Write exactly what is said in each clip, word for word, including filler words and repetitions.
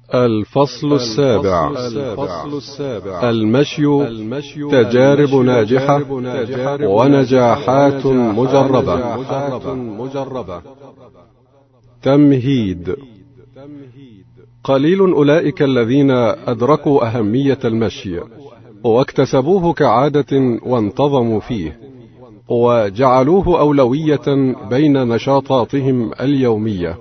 الفصل السابع. المشي تجارب ناجحة ونجاحات مجربة. تمهيد. قليل أولئك الذين أدركوا أهمية المشي واكتسبوه كعادة وانتظموا فيه وجعلوه أولوية بين نشاطاتهم اليومية.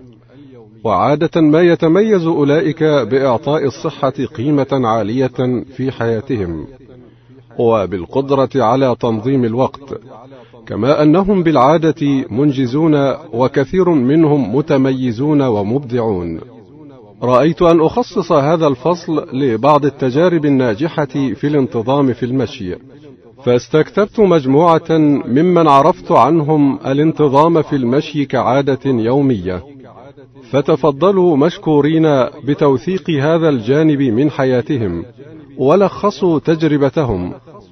وعادة ما يتميز أولئك بإعطاء الصحة قيمة عالية في حياتهم وبالقدرة على تنظيم الوقت، كما أنهم بالعادة منجزون وكثير منهم متميزون ومبدعون. رأيت أن أخصص هذا الفصل لبعض التجارب الناجحة في الانتظام في المشي، فاستكتبت مجموعة ممن عرفت عنهم الانتظام في المشي كعادة يومية، فتفضلوا مشكورين بتوثيق هذا الجانب من حياتهم ولخصوا تجربتهم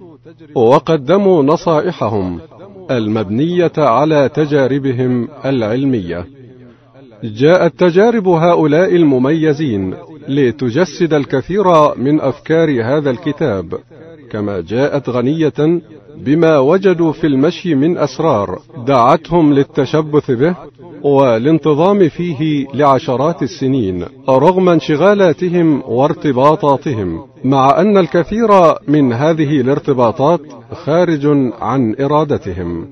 وقدموا نصائحهم المبنية على تجاربهم العلمية. جاءت تجارب هؤلاء المميزين لتجسد الكثير من أفكار هذا الكتاب، كما جاءت غنية بما وجدوا في المشي من أسرار دعتهم للتشبث به والانتظام فيه لعشرات السنين رغم انشغالاتهم وارتباطاتهم، مع أن الكثير من هذه الارتباطات خارج عن إرادتهم.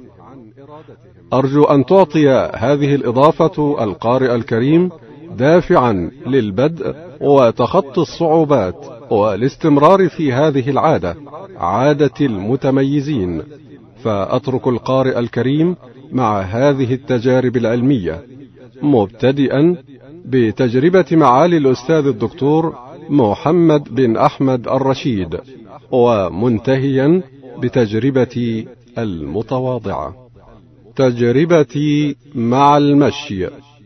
أرجو أن تعطي هذه الإضافة القارئ الكريم دافعا للبدء وتخطي الصعوبات والاستمرار في هذه العادة، عادة المتميزين. فأترك القارئ الكريم مع هذه التجارب العلمية، مبتدئا بتجربة معالي الأستاذ الدكتور محمد بن أحمد الرشيد، ومنتهيا بتجربتي المتواضعة. تجربتي مع المشي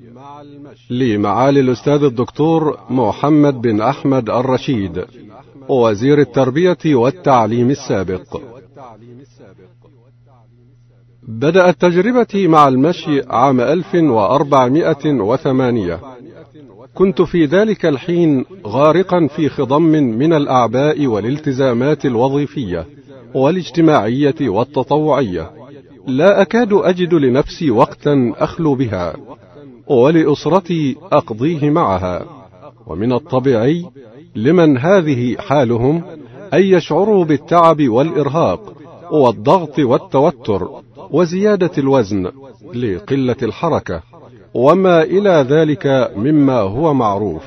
لمعالي الأستاذ الدكتور محمد بن أحمد الرشيد، وزير التربية والتعليم السابق. بدأت تجربتي مع المشي عام ألف وأربعمائة وثمانية. كنت في ذلك الحين غارقا في خضم من الأعباء والالتزامات الوظيفية والاجتماعية والتطوعية، لا أكاد أجد لنفسي وقتا أخلو بها، ولأسرتي أقضيه معها. ومن الطبيعي لمن هذه حالهم أن يشعروا بالتعب والإرهاق والضغط والتوتر وزيادة الوزن لقلة الحركة وما إلى ذلك مما هو معروف.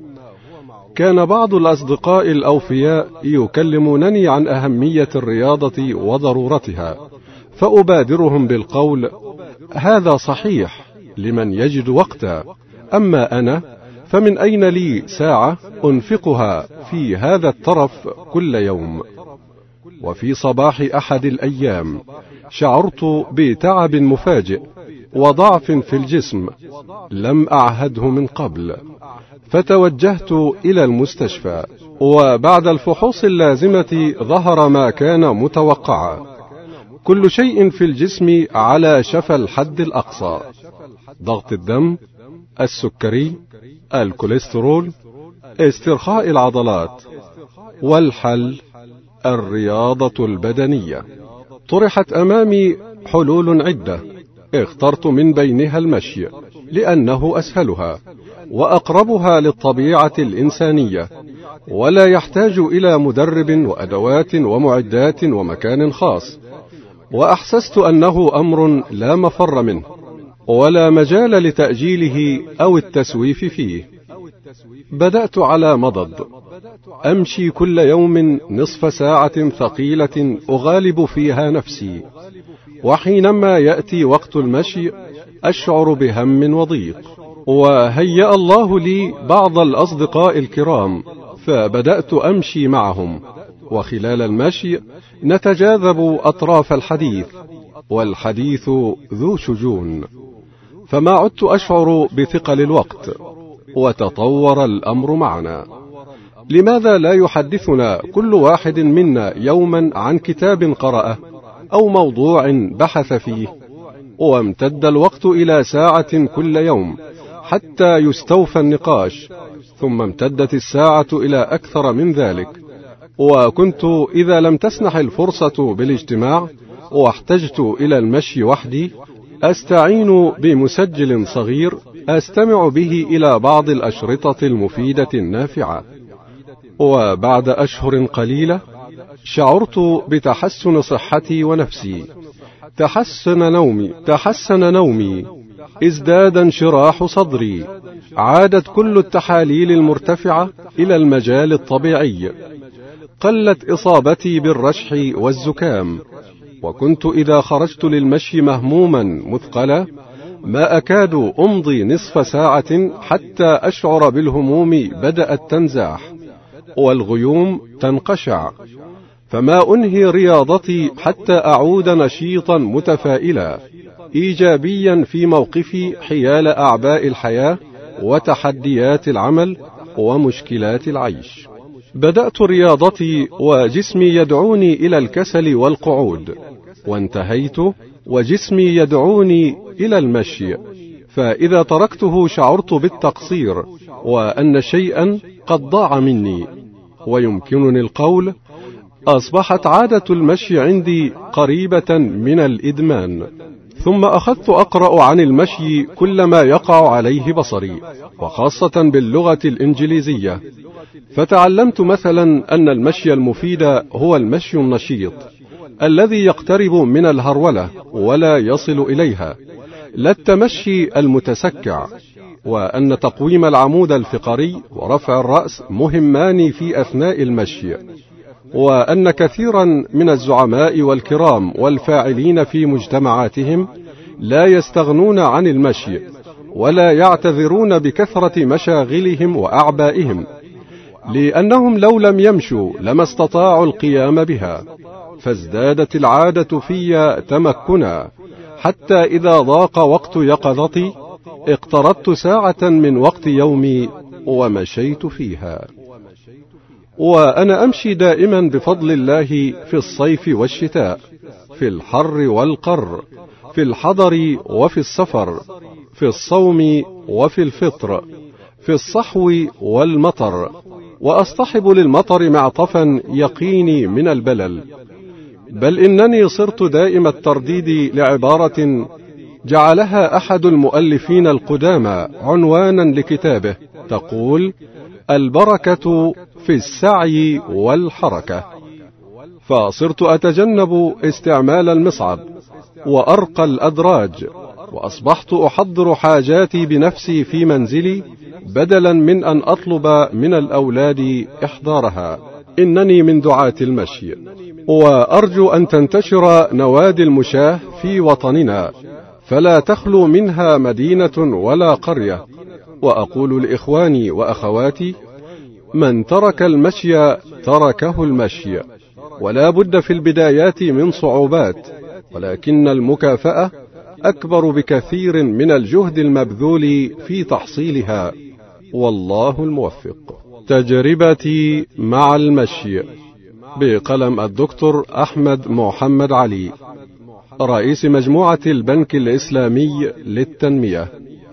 كان بعض الأصدقاء الأوفياء يكلمونني عن أهمية الرياضة وضرورتها، فأبادرهم بالقول: هذا صحيح لمن يجد وقتا، أما أنا فمن أين لي ساعة أنفقها في هذا الترف كل يوم؟ وفي صباح أحد الأيام شعرت بتعب مفاجئ وضعف في الجسم لم أعهده من قبل، فتوجهت إلى المستشفى، وبعد الفحوص اللازمة ظهر ما كان متوقعا: كل شيء في الجسم على شفا الحد الأقصى، ضغط الدم، السكري، الكوليسترول، استرخاء العضلات، والحل الرياضة البدنية. طرحت أمامي حلول عدة، اخترت من بينها المشي لأنه أسهلها وأقربها للطبيعة الإنسانية، ولا يحتاج إلى مدرب وأدوات ومعدات ومكان خاص، وأحسست أنه أمر لا مفر منه ولا مجال لتأجيله أو التسويف فيه. بدأت على مضض، أمشي كل يوم نصف ساعة ثقيلة أغالب فيها نفسي، وحينما يأتي وقت المشي أشعر بهم وضيق. وهيأ الله لي بعض الأصدقاء الكرام، فبدأت أمشي معهم، وخلال المشي نتجاذب أطراف الحديث، والحديث ذو شجون، فما عدت أشعر بثقل الوقت، وتطور الأمر معنا. لماذا لا يحدثنا كل واحد منا يوما عن كتاب قرأه أو موضوع بحث فيه؟ وامتد الوقت إلى ساعة كل يوم، حتى يستوفى النقاش، ثم امتدت الساعة إلى أكثر من ذلك. وكنت إذا لم تسنح الفرصة بالاجتماع واحتجت إلى المشي وحدي أستعين بمسجل صغير أستمع به إلى بعض الأشرطة المفيدة النافعة. وبعد أشهر قليلة شعرت بتحسن صحتي ونفسي، تحسن نومي تحسن نومي ازداد انشراح صدري، عادت كل التحاليل المرتفعة إلى المجال الطبيعي، قلت إصابتي بالرشح والزكام، وكنت إذا خرجت للمشي مهموما مثقلا ما أكاد أمضي نصف ساعة حتى أشعر بالهموم بدأت تنزاح والغيوم تنقشع، فما أنهي رياضتي حتى أعود نشيطا متفائلا إيجابيا في موقفي حيال أعباء الحياة وتحديات العمل ومشكلات العيش. بدأت رياضتي وجسمي يدعوني إلى الكسل والقعود، وانتهيت وجسمي يدعوني إلى المشي، فإذا تركته شعرت بالتقصير وأن شيئا قد ضاع مني. ويمكنني القول أصبحت عادة المشي عندي قريبة من الإدمان. ثم أخذت أقرأ عن المشي كلما يقع عليه بصري، وخاصة باللغة الإنجليزية، فتعلمت مثلا أن المشي المفيد هو المشي النشيط الذي يقترب من الهرولة ولا يصل إليها، لا التمشي المتسكع، وأن تقويم العمود الفقري ورفع الرأس مهمان في أثناء المشي، وأن كثيرا من الزعماء والكرام والفاعلين في مجتمعاتهم لا يستغنون عن المشي ولا يعتذرون بكثرة مشاغلهم وأعبائهم، لأنهم لو لم يمشوا لما استطاعوا القيام بها، فازدادت العادة في تمكنا حتى إذا ضاق وقت يقظتي اقتربت ساعة من وقت يومي ومشيت فيها. وأنا أمشي دائما بفضل الله في الصيف والشتاء، في الحر والقر، في الحضر وفي السفر، في الصوم وفي الفطر، في الصحو والمطر، وأصطحب للمطر معطفا يقيني من البلل. بل إنني صرت دائم الترديد لعبارة جعلها أحد المؤلفين القدامى عنوانا لكتابه، تقول: البركة في السعي والحركة. فصرت أتجنب استعمال المصعد وأرقى الأدراج، وأصبحت أحضر حاجاتي بنفسي في منزلي بدلا من أن أطلب من الأولاد إحضارها. إنني من دعاة المشي، وأرجو أن تنتشر نوادي المشاة في وطننا، فلا تخلو منها مدينة ولا قرية. وأقول لإخواني وأخواتي: من ترك المشي تركه المشي، ولا بد في البدايات من صعوبات، ولكن المكافأة أكبر بكثير من الجهد المبذول في تحصيلها، والله الموفق. تجربتي مع المشي، بقلم الدكتور أحمد محمد علي، رئيس مجموعة البنك الإسلامي للتنمية.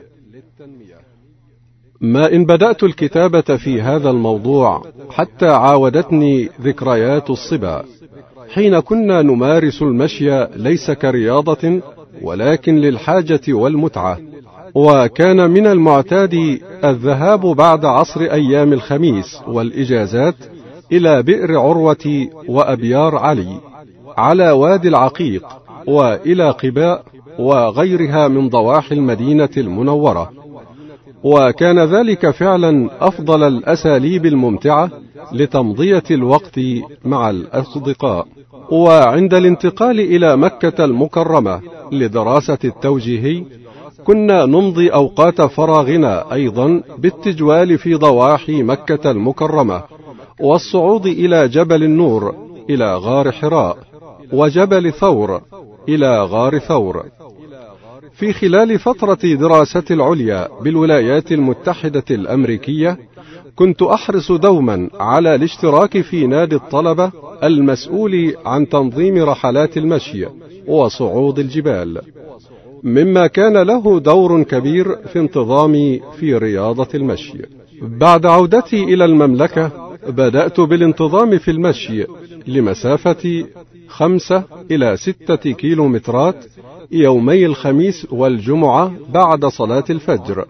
ما إن بدأت الكتابة في هذا الموضوع حتى عاودتني ذكريات الصبا، حين كنا نمارس المشي ليس كرياضة ولكن للحاجة والمتعة، وكان من المعتاد الذهاب بعد عصر أيام الخميس والإجازات إلى بئر عروة وأبيار علي على وادي العقيق وإلى قباء وغيرها من ضواحي المدينة المنورة، وكان ذلك فعلا أفضل الأساليب الممتعة لتمضية الوقت مع الأصدقاء. وعند الانتقال إلى مكة المكرمة لدراسة التوجيهي كنا نمضي أوقات فراغنا أيضا بالتجوال في ضواحي مكة المكرمة، والصعود إلى جبل النور إلى غار حراء، وجبل ثور إلى غار ثور. في خلال فترة دراستي العليا بالولايات المتحدة الأمريكية كنت أحرص دوما على الاشتراك في نادي الطلبة المسؤول عن تنظيم رحلات المشي وصعود الجبال، مما كان له دور كبير في انتظامي في رياضة المشي. بعد عودتي إلى المملكة بدأت بالانتظام في المشي لمسافة خمسة إلى ستة كيلومترات يومي الخميس والجمعة بعد صلاة الفجر،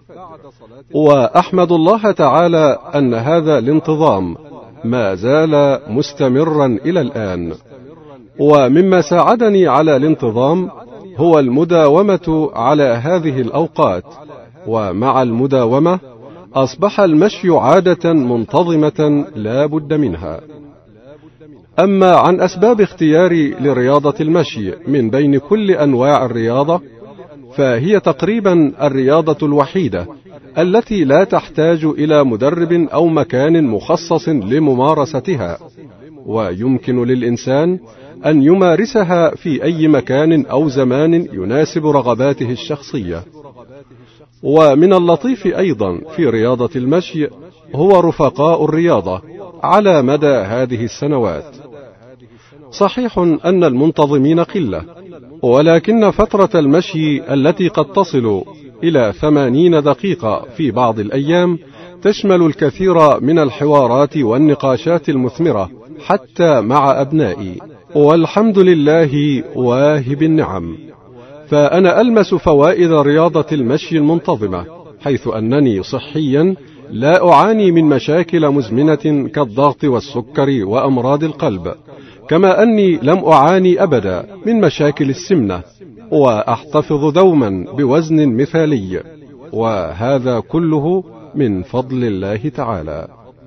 وأحمد الله تعالى أن هذا الانتظام ما زال مستمرا إلى الآن. ومما ساعدني على الانتظام هو المداومة على هذه الأوقات، ومع المداومة أصبح المشي عادة منتظمة لا بد منها. أما عن أسباب اختياري لرياضة المشي من بين كل أنواع الرياضة، فهي تقريبا الرياضة الوحيدة التي لا تحتاج إلى مدرب أو مكان مخصص لممارستها، ويمكن للإنسان أن يمارسها في أي مكان أو زمان يناسب رغباته الشخصية. ومن اللطيف أيضا في رياضة المشي هو رفقاء الرياضة على مدى هذه السنوات. صحيح أن المنتظمين قلة، ولكن فترة المشي التي قد تصل إلى ثمانين دقيقة في بعض الأيام تشمل الكثير من الحوارات والنقاشات المثمرة حتى مع أبنائي، والحمد لله واهب النعم. فأنا ألمس فوائد رياضة المشي المنتظمة، حيث أنني صحيا لا أعاني من مشاكل مزمنة كالضغط والسكر وأمراض القلب، كما أني لم أعاني أبدا من مشاكل السمنة، وأحتفظ دوما بوزن مثالي، وهذا كله من فضل الله تعالى.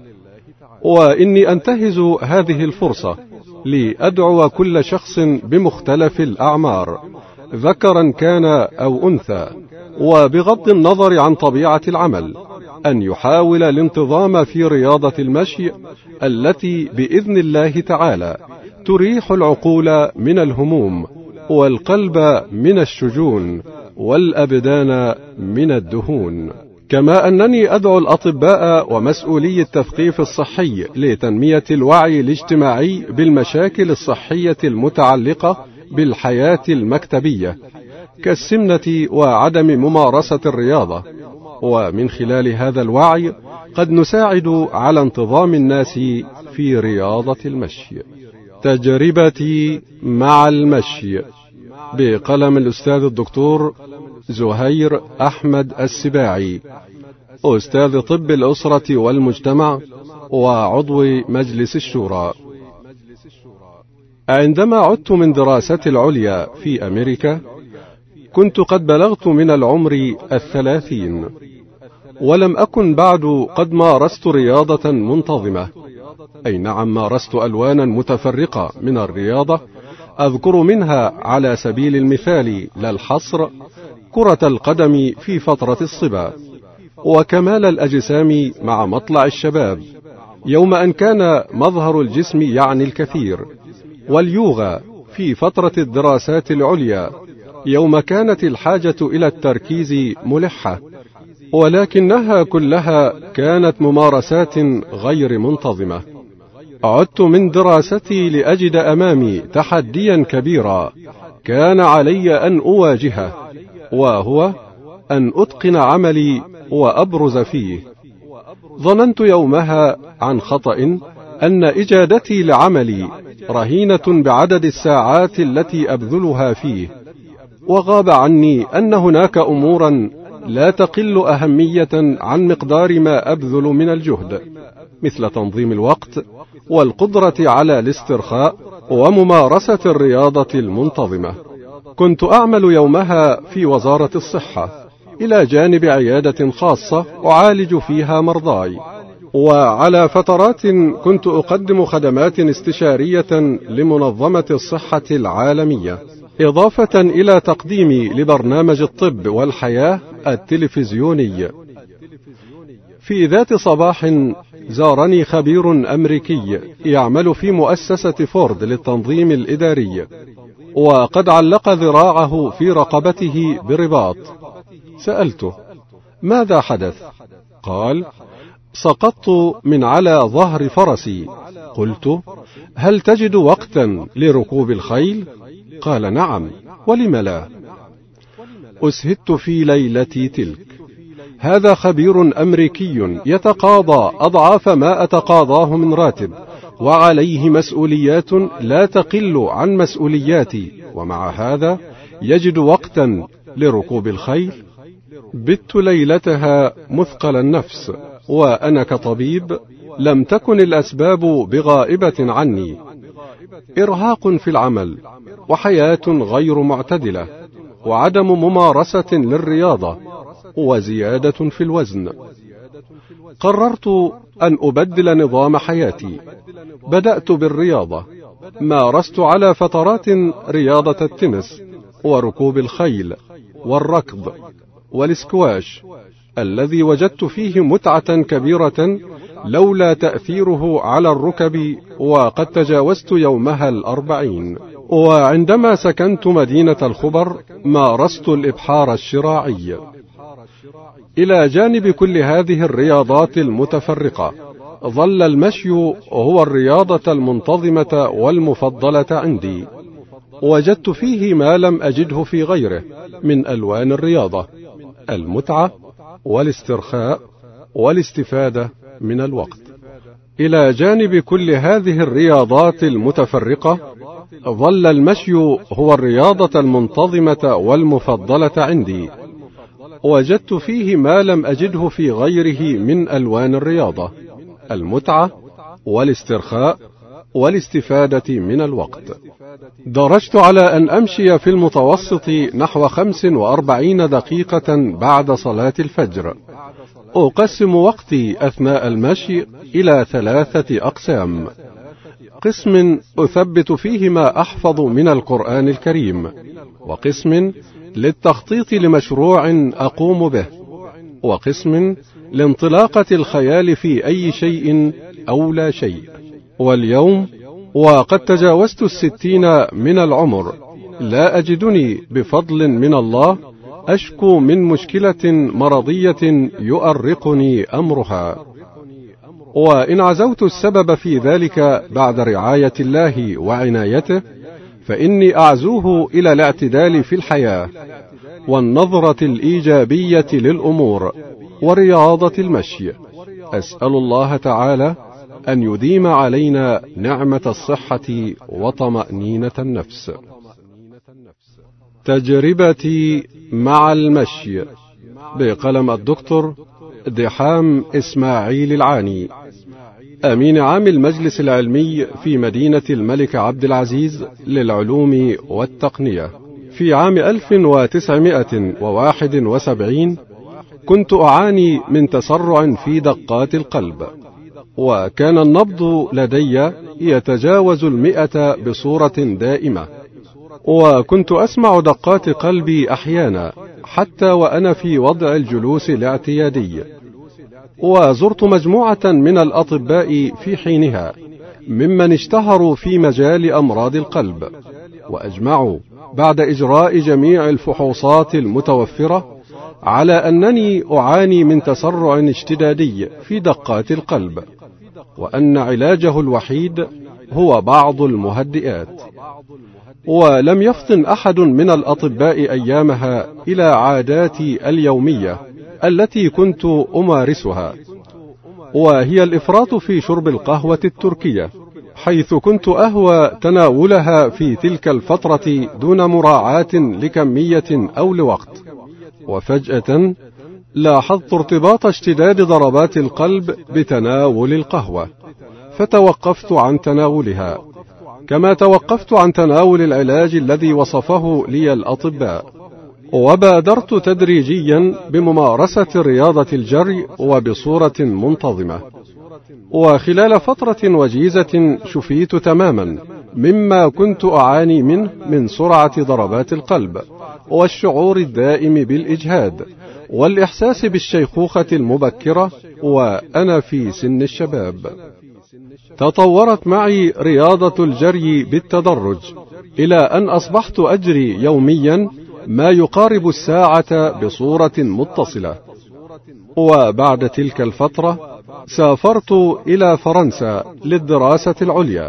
وإني أنتهز هذه الفرصة لأدعو كل شخص بمختلف الأعمار، ذكرا كان أو أنثى، وبغض النظر عن طبيعة العمل، أن يحاول الانتظام في رياضة المشي التي بإذن الله تعالى تريح العقول من الهموم، والقلب من الشجون، والأبدان من الدهون. كما أنني أدعو الأطباء ومسؤولي التثقيف الصحي لتنمية الوعي الاجتماعي بالمشاكل الصحية المتعلقة بالحياة المكتبية كالسمنة وعدم ممارسة الرياضة، ومن خلال هذا الوعي قد نساعد على انتظام الناس في رياضة المشي. تجربتي مع المشي بقلم الأستاذ الدكتور زهير أحمد السباعي، أستاذ طب الأسرة والمجتمع وعضو مجلس الشورى. عندما عدت من دراستي العليا في أمريكا كنت قد بلغت من العمر الثلاثين، ولم أكن بعد قد مارست رياضة منتظمة. أي نعم، مارست ألوانا متفرقة من الرياضة، أذكر منها على سبيل المثال لا الحصر كرة القدم في فترة الصبا، وكمال الأجسام مع مطلع الشباب يوم أن كان مظهر الجسم يعني الكثير، واليوغا في فترة الدراسات العليا يوم كانت الحاجة إلى التركيز ملحة، ولكنها كلها كانت ممارسات غير منتظمة. عدت من دراستي لأجد أمامي تحديا كبيرا كان علي أن أواجهه، وهو أن أتقن عملي وأبرز فيه. ظننت يومها عن خطأ أن إجادتي لعملي رهينة بعدد الساعات التي أبذلها فيه، وغاب عني أن هناك أمورا لا تقل أهمية عن مقدار ما أبذل من الجهد، مثل تنظيم الوقت والقدرة على الاسترخاء وممارسة الرياضة المنتظمة. كنت أعمل يومها في وزارة الصحة إلى جانب عيادة خاصة أعالج فيها مرضاي، وعلى فترات كنت أقدم خدمات استشارية لمنظمة الصحة العالمية، إضافة إلى تقديمي لبرنامج الطب والحياة التلفزيوني. في ذات صباح زارني خبير أمريكي يعمل في مؤسسة فورد للتنظيم الإداري، وقد علق ذراعه في رقبته برباط. سألته: ماذا حدث؟ قال: سقطت من على ظهر فرسي. قلت: هل تجد وقتا لركوب الخيل؟ قال: نعم، ولم لا؟ أسهدت في ليلتي تلك. هذا خبير أمريكي يتقاضى أضعاف ما أتقاضاه من راتب، وعليه مسؤوليات لا تقل عن مسؤولياتي، ومع هذا يجد وقتا لركوب الخيل. بت ليلتها مثقل النفس، وأنا كطبيب لم تكن الأسباب بغائبة عني. إرهاق في العمل، وحياة غير معتدلة، وعدم ممارسة للرياضة، وزيادة في الوزن. قررت أن أبدل نظام حياتي. بدأت بالرياضة، مارست على فترات رياضة التنس وركوب الخيل والركض والسكواش، الذي وجدت فيه متعة كبيرة لولا تأثيره على الركب، وقد تجاوزت يومها الأربعين. وعندما سكنت مدينة الخبر مارست الإبحار الشراعي. إلى جانب كل هذه الرياضات المتفرقة، ظل المشي هو الرياضة المنتظمة والمفضلة عندي. وجدت فيه ما لم أجده في غيره من ألوان الرياضة: المتعة والاسترخاء والاستفادة من الوقت. إلى جانب كل هذه الرياضات المتفرقة، ظل المشي هو الرياضة المنتظمة والمفضلة عندي. وجدت فيه ما لم أجده في غيره من ألوان الرياضة: المتعة والاسترخاء والاستفادة من الوقت. درجت على أن أمشي في المتوسط نحو خمس وأربعين دقيقة بعد صلاة الفجر. أقسم وقتي أثناء المشي إلى ثلاثة أقسام: قسم أثبت فيه ما أحفظ من القرآن الكريم، وقسم للتخطيط لمشروع أقوم به، وقسم لانطلاقة الخيال في أي شيء أو لا شيء. واليوم وقد تجاوزت الستين من العمر، لا أجدني بفضل من الله أشكو من مشكلة مرضية يؤرقني أمرها. وإن عزوت السبب في ذلك بعد رعاية الله وعنايته، فإني أعزوه إلى الاعتدال في الحياة والنظرة الإيجابية للأمور ورياضة المشي. أسأل الله تعالى أن يديم علينا نعمة الصحة وطمأنينة النفس. تجربتي مع المشي، بقلم الدكتور دحام إسماعيل العاني، أمين عام المجلس العلمي في مدينة الملك عبد العزيز للعلوم والتقنية. في عام ألف وتسعمائة وواحد وسبعين كنت أعاني من تسرع في دقات القلب، وكان النبض لدي يتجاوز المئة بصورة دائمة، وكنت أسمع دقات قلبي أحيانا حتى وأنا في وضع الجلوس الاعتيادي. وزرت مجموعة من الأطباء في حينها ممن اشتهروا في مجال أمراض القلب، وأجمعوا بعد إجراء جميع الفحوصات المتوفرة على أنني أعاني من تسرع اشتدادي في دقات القلب، وأن علاجه الوحيد هو بعض المهدئات. ولم يفطن أحد من الأطباء أيامها إلى عاداتي اليومية التي كنت أمارسها، وهي الإفراط في شرب القهوة التركية، حيث كنت أهوى تناولها في تلك الفترة دون مراعاة لكمية أو لوقت. وفجأة لاحظت ارتباط اشتداد ضربات القلب بتناول القهوة، فتوقفت عن تناولها، كما توقفت عن تناول العلاج الذي وصفه لي الأطباء. وبادرت تدريجيا بممارسة رياضة الجري وبصورة منتظمة، وخلال فترة وجيزة شفيت تماما مما كنت أعاني منه من سرعة ضربات القلب والشعور الدائم بالإجهاد والإحساس بالشيخوخة المبكرة وأنا في سن الشباب. تطورت معي رياضة الجري بالتدرج إلى أن أصبحت أجري يوميا ما يقارب الساعة بصورة متصلة. وبعد تلك الفترة سافرت إلى فرنسا للدراسة العليا،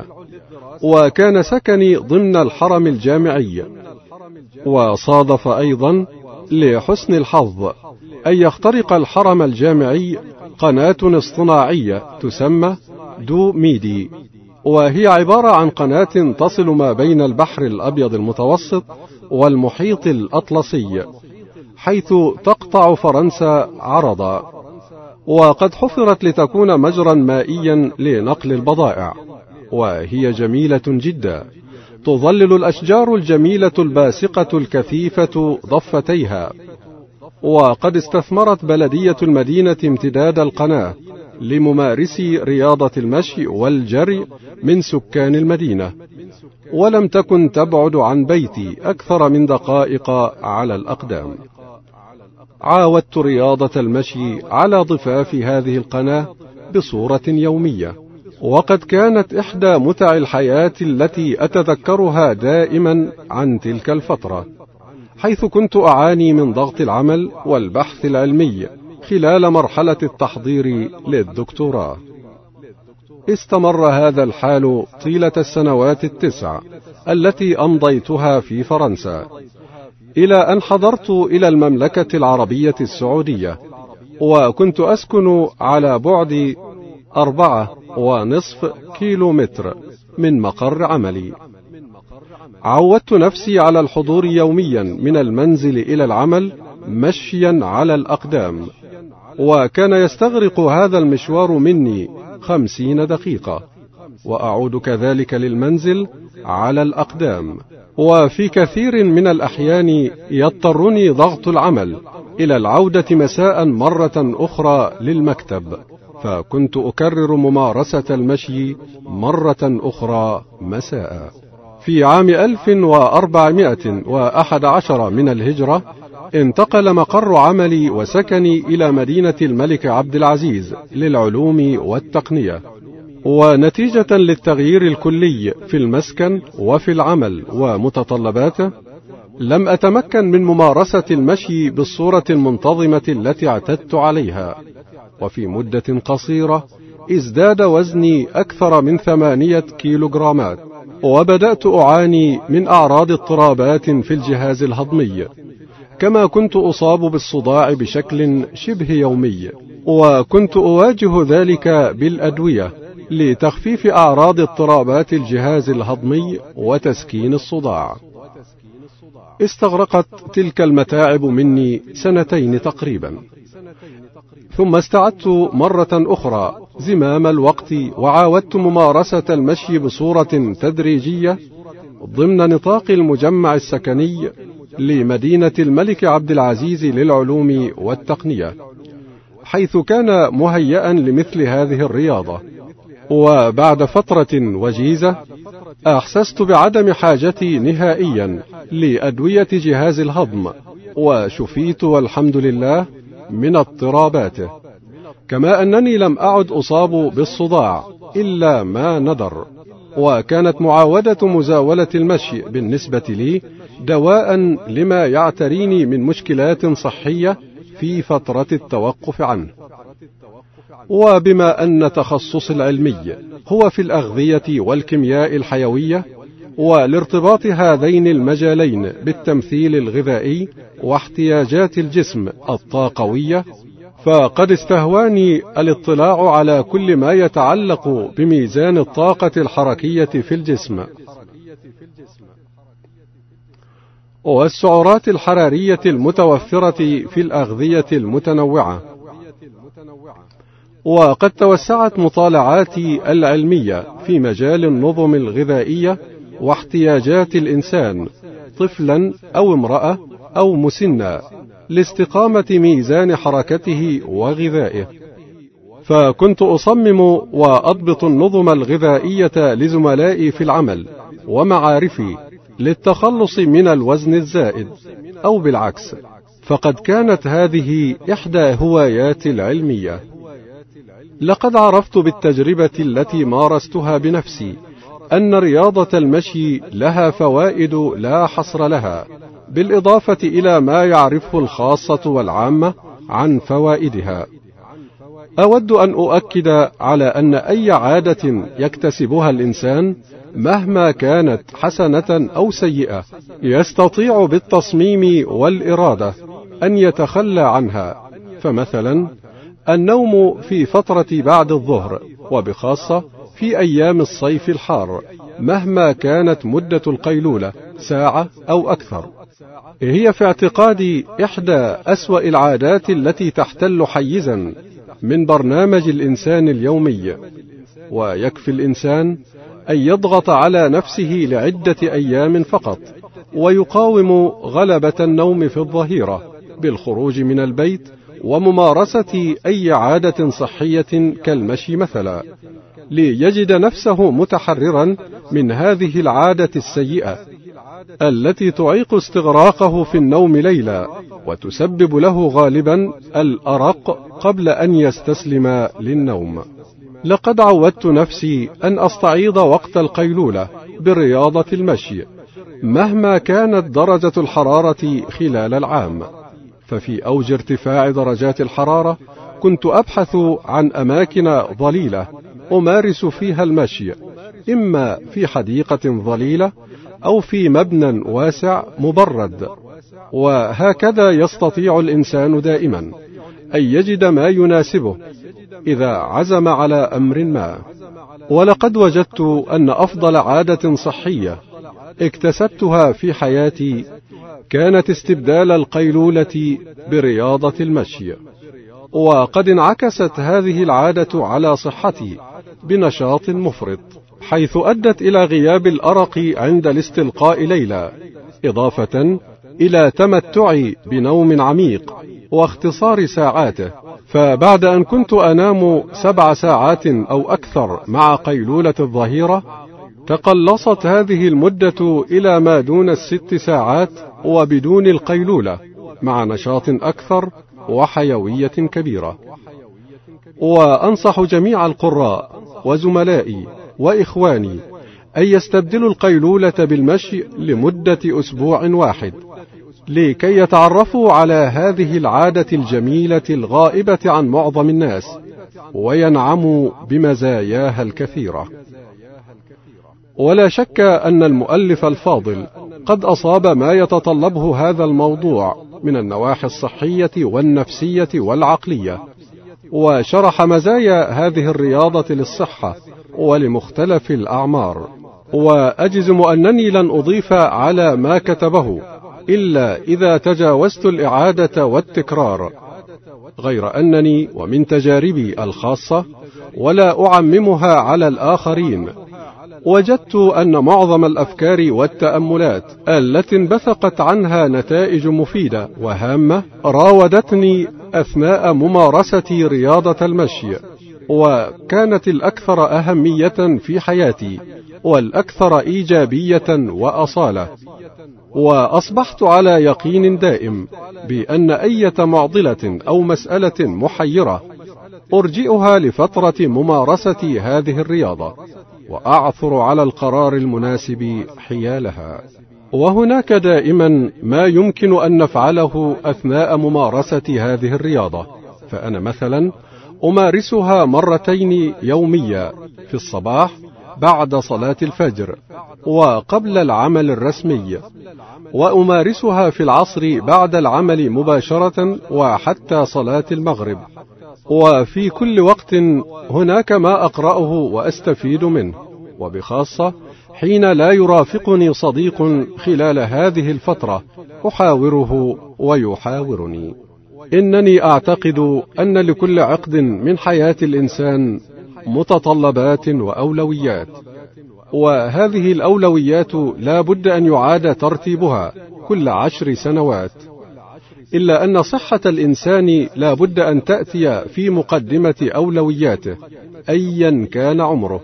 وكان سكني ضمن الحرم الجامعي، وصادف أيضا لحسن الحظ أن يخترق الحرم الجامعي قناة اصطناعية تسمى دو ميدي، وهي عبارة عن قناة تصل ما بين البحر الأبيض المتوسط والمحيط الأطلسي، حيث تقطع فرنسا عرضا، وقد حفرت لتكون مجرا مائيا لنقل البضائع، وهي جميلة جدا. تظلل الأشجار الجميلة الباسقة الكثيفة ضفتيها، وقد استثمرت بلدية المدينة امتداد القناة لممارسي رياضة المشي والجري من سكان المدينة، ولم تكن تبعد عن بيتي أكثر من دقائق على الأقدام. عاودت رياضة المشي على ضفاف هذه القناة بصورة يومية، وقد كانت إحدى متع الحياة التي أتذكرها دائما عن تلك الفترة، حيث كنت أعاني من ضغط العمل والبحث العلمي خلال مرحلة التحضير للدكتوراه. استمر هذا الحال طيلة السنوات التسع التي أمضيتها في فرنسا، إلى أن حضرت إلى المملكة العربية السعودية، وكنت أسكن على بعد أربعة ونصف كيلو متر من مقر عملي. عودت نفسي على الحضور يوميا من المنزل إلى العمل مشيا على الأقدام، وكان يستغرق هذا المشوار مني خمسين دقيقة، وأعود كذلك للمنزل على الأقدام. وفي كثير من الأحيان يضطرني ضغط العمل إلى العودة مساء مرة أخرى للمكتب، فكنت أكرر ممارسة المشي مرة أخرى مساء. في عام ألف وأربعمائة وأحد عشر من الهجرة انتقل مقر عملي وسكني إلى مدينة الملك عبد العزيز للعلوم والتقنية، ونتيجة للتغيير الكلي في المسكن وفي العمل ومتطلباته لم أتمكن من ممارسة المشي بالصورة المنتظمة التي اعتدت عليها، وفي مدة قصيرة ازداد وزني أكثر من ثمانية كيلوغرامات، وبدأت أعاني من أعراض اضطرابات في الجهاز الهضمي، كما كنت أصاب بالصداع بشكل شبه يومي، وكنت أواجه ذلك بالأدوية لتخفيف أعراض اضطرابات الجهاز الهضمي وتسكين الصداع. استغرقت تلك المتاعب مني سنتين تقريبا، ثم استعدت مرة أخرى زمام الوقت، وعاودت ممارسة المشي بصورة تدريجية ضمن نطاق المجمع السكني لمدينة الملك عبد العزيز للعلوم والتقنية، حيث كان مهيئا لمثل هذه الرياضة. وبعد فترة وجيزة أحسست بعدم حاجتي نهائيا لأدوية جهاز الهضم، وشفيت والحمد لله من اضطراباته، كما أنني لم أعد أصاب بالصداع إلا ما ندر، وكانت معاودة مزاولة المشي بالنسبة لي دواء لما يعتريني من مشكلات صحية في فترة التوقف عنه. وبما أن تخصصي العلمي هو في الأغذية والكيمياء الحيوية، والارتباط هذين المجالين بالتمثيل الغذائي واحتياجات الجسم الطاقوية، فقد استهواني الاطلاع على كل ما يتعلق بميزان الطاقة الحركية في الجسم والسعرات الحرارية المتوفرة في الأغذية المتنوعة. وقد توسعت مطالعاتي العلمية في مجال النظم الغذائية واحتياجات الإنسان طفلا أو امرأة أو مسنة لاستقامة ميزان حركته وغذائه، فكنت أصمم وأضبط النظم الغذائية لزملائي في العمل ومعارفي للتخلص من الوزن الزائد، أو بالعكس، فقد كانت هذه إحدى هواياتي العلمية. لقد عرفت بالتجربة التي مارستها بنفسي أن رياضة المشي لها فوائد لا حصر لها، بالإضافة إلى ما يعرفه الخاصة والعامة عن فوائدها. أود أن أؤكد على أن أي عادة يكتسبها الإنسان مهما كانت حسنة أو سيئة يستطيع بالتصميم والإرادة أن يتخلى عنها، فمثلا النوم في فترة بعد الظهر، وبخاصة في أيام الصيف الحار، مهما كانت مدة القيلولة ساعة أو أكثر. هي في اعتقادي إحدى أسوأ العادات التي تحتل حيزا من برنامج الإنسان اليومي، ويكفي الإنسان أن يضغط على نفسه لعدة أيام فقط ويقاوم غلبة النوم في الظهيرة بالخروج من البيت وممارسة أي عادة صحية كالمشي مثلا، ليجد نفسه متحررا من هذه العادة السيئة التي تعيق استغراقه في النوم ليلا وتسبب له غالبا الأرق قبل أن يستسلم للنوم. لقد عودت نفسي أن أستعيض وقت القيلولة بالرياضة المشي مهما كانت درجة الحرارة خلال العام، ففي أوج ارتفاع درجات الحرارة كنت أبحث عن أماكن ظليلة أمارس فيها المشي، إما في حديقة ظليلة أو في مبنى واسع مبرد، وهكذا يستطيع الإنسان دائما أن يجد ما يناسبه إذا عزم على أمر ما. ولقد وجدت أن أفضل عادة صحية اكتسبتها في حياتي كانت استبدال القيلولة برياضة المشي، وقد انعكست هذه العادة على صحتي بنشاط مفرط، حيث أدت إلى غياب الأرق عند الاستلقاء ليلا، إضافة إلى تمتعي بنوم عميق واختصار ساعاته. فبعد أن كنت أنام سبع ساعات أو أكثر مع قيلولة الظهيرة، تقلصت هذه المدة إلى ما دون الست ساعات وبدون القيلولة، مع نشاط أكثر وحيوية كبيرة. وأنصح جميع القراء وزملائي وإخواني أن يستبدلوا القيلولة بالمشي لمدة أسبوع واحد، لكي يتعرفوا على هذه العادة الجميلة الغائبة عن معظم الناس وينعموا بمزاياها الكثيرة. ولا شك أن المؤلف الفاضل قد أصاب ما يتطلبه هذا الموضوع من النواحي الصحية والنفسية والعقلية، وشرح مزايا هذه الرياضة للصحة ولمختلف الأعمار، وأجزم أنني لن أضيف على ما كتبه إلا إذا تجاوزت الإعادة والتكرار، غير أنني ومن تجاربي الخاصة ولا أعممها على الآخرين وجدت أن معظم الأفكار والتأملات التي انبثقت عنها نتائج مفيدة وهامة راودتني أثناء ممارسة رياضة المشي، وكانت الأكثر أهمية في حياتي والأكثر إيجابية وأصالة. وأصبحت على يقين دائم بأن أي معضلة أو مسألة محيرة أرجئها لفترة ممارسة هذه الرياضة، وأعثر على القرار المناسب حيالها. وهناك دائما ما يمكن أن نفعله أثناء ممارسة هذه الرياضة، فأنا مثلا أمارسها مرتين يوميا، في الصباح بعد صلاة الفجر وقبل العمل الرسمي، وأمارسها في العصر بعد العمل مباشرة وحتى صلاة المغرب. وفي كل وقت هناك ما أقرأه وأستفيد منه، وبخاصة حين لا يرافقني صديق خلال هذه الفترة أحاوره ويحاورني. إنني أعتقد أن لكل عقد من حياة الإنسان متطلبات وأولويات، وهذه الأولويات لا بد أن يعاد ترتيبها كل عشر سنوات، إلا أن صحة الإنسان لا بد أن تأتي في مقدمة أولوياته أيا كان عمره،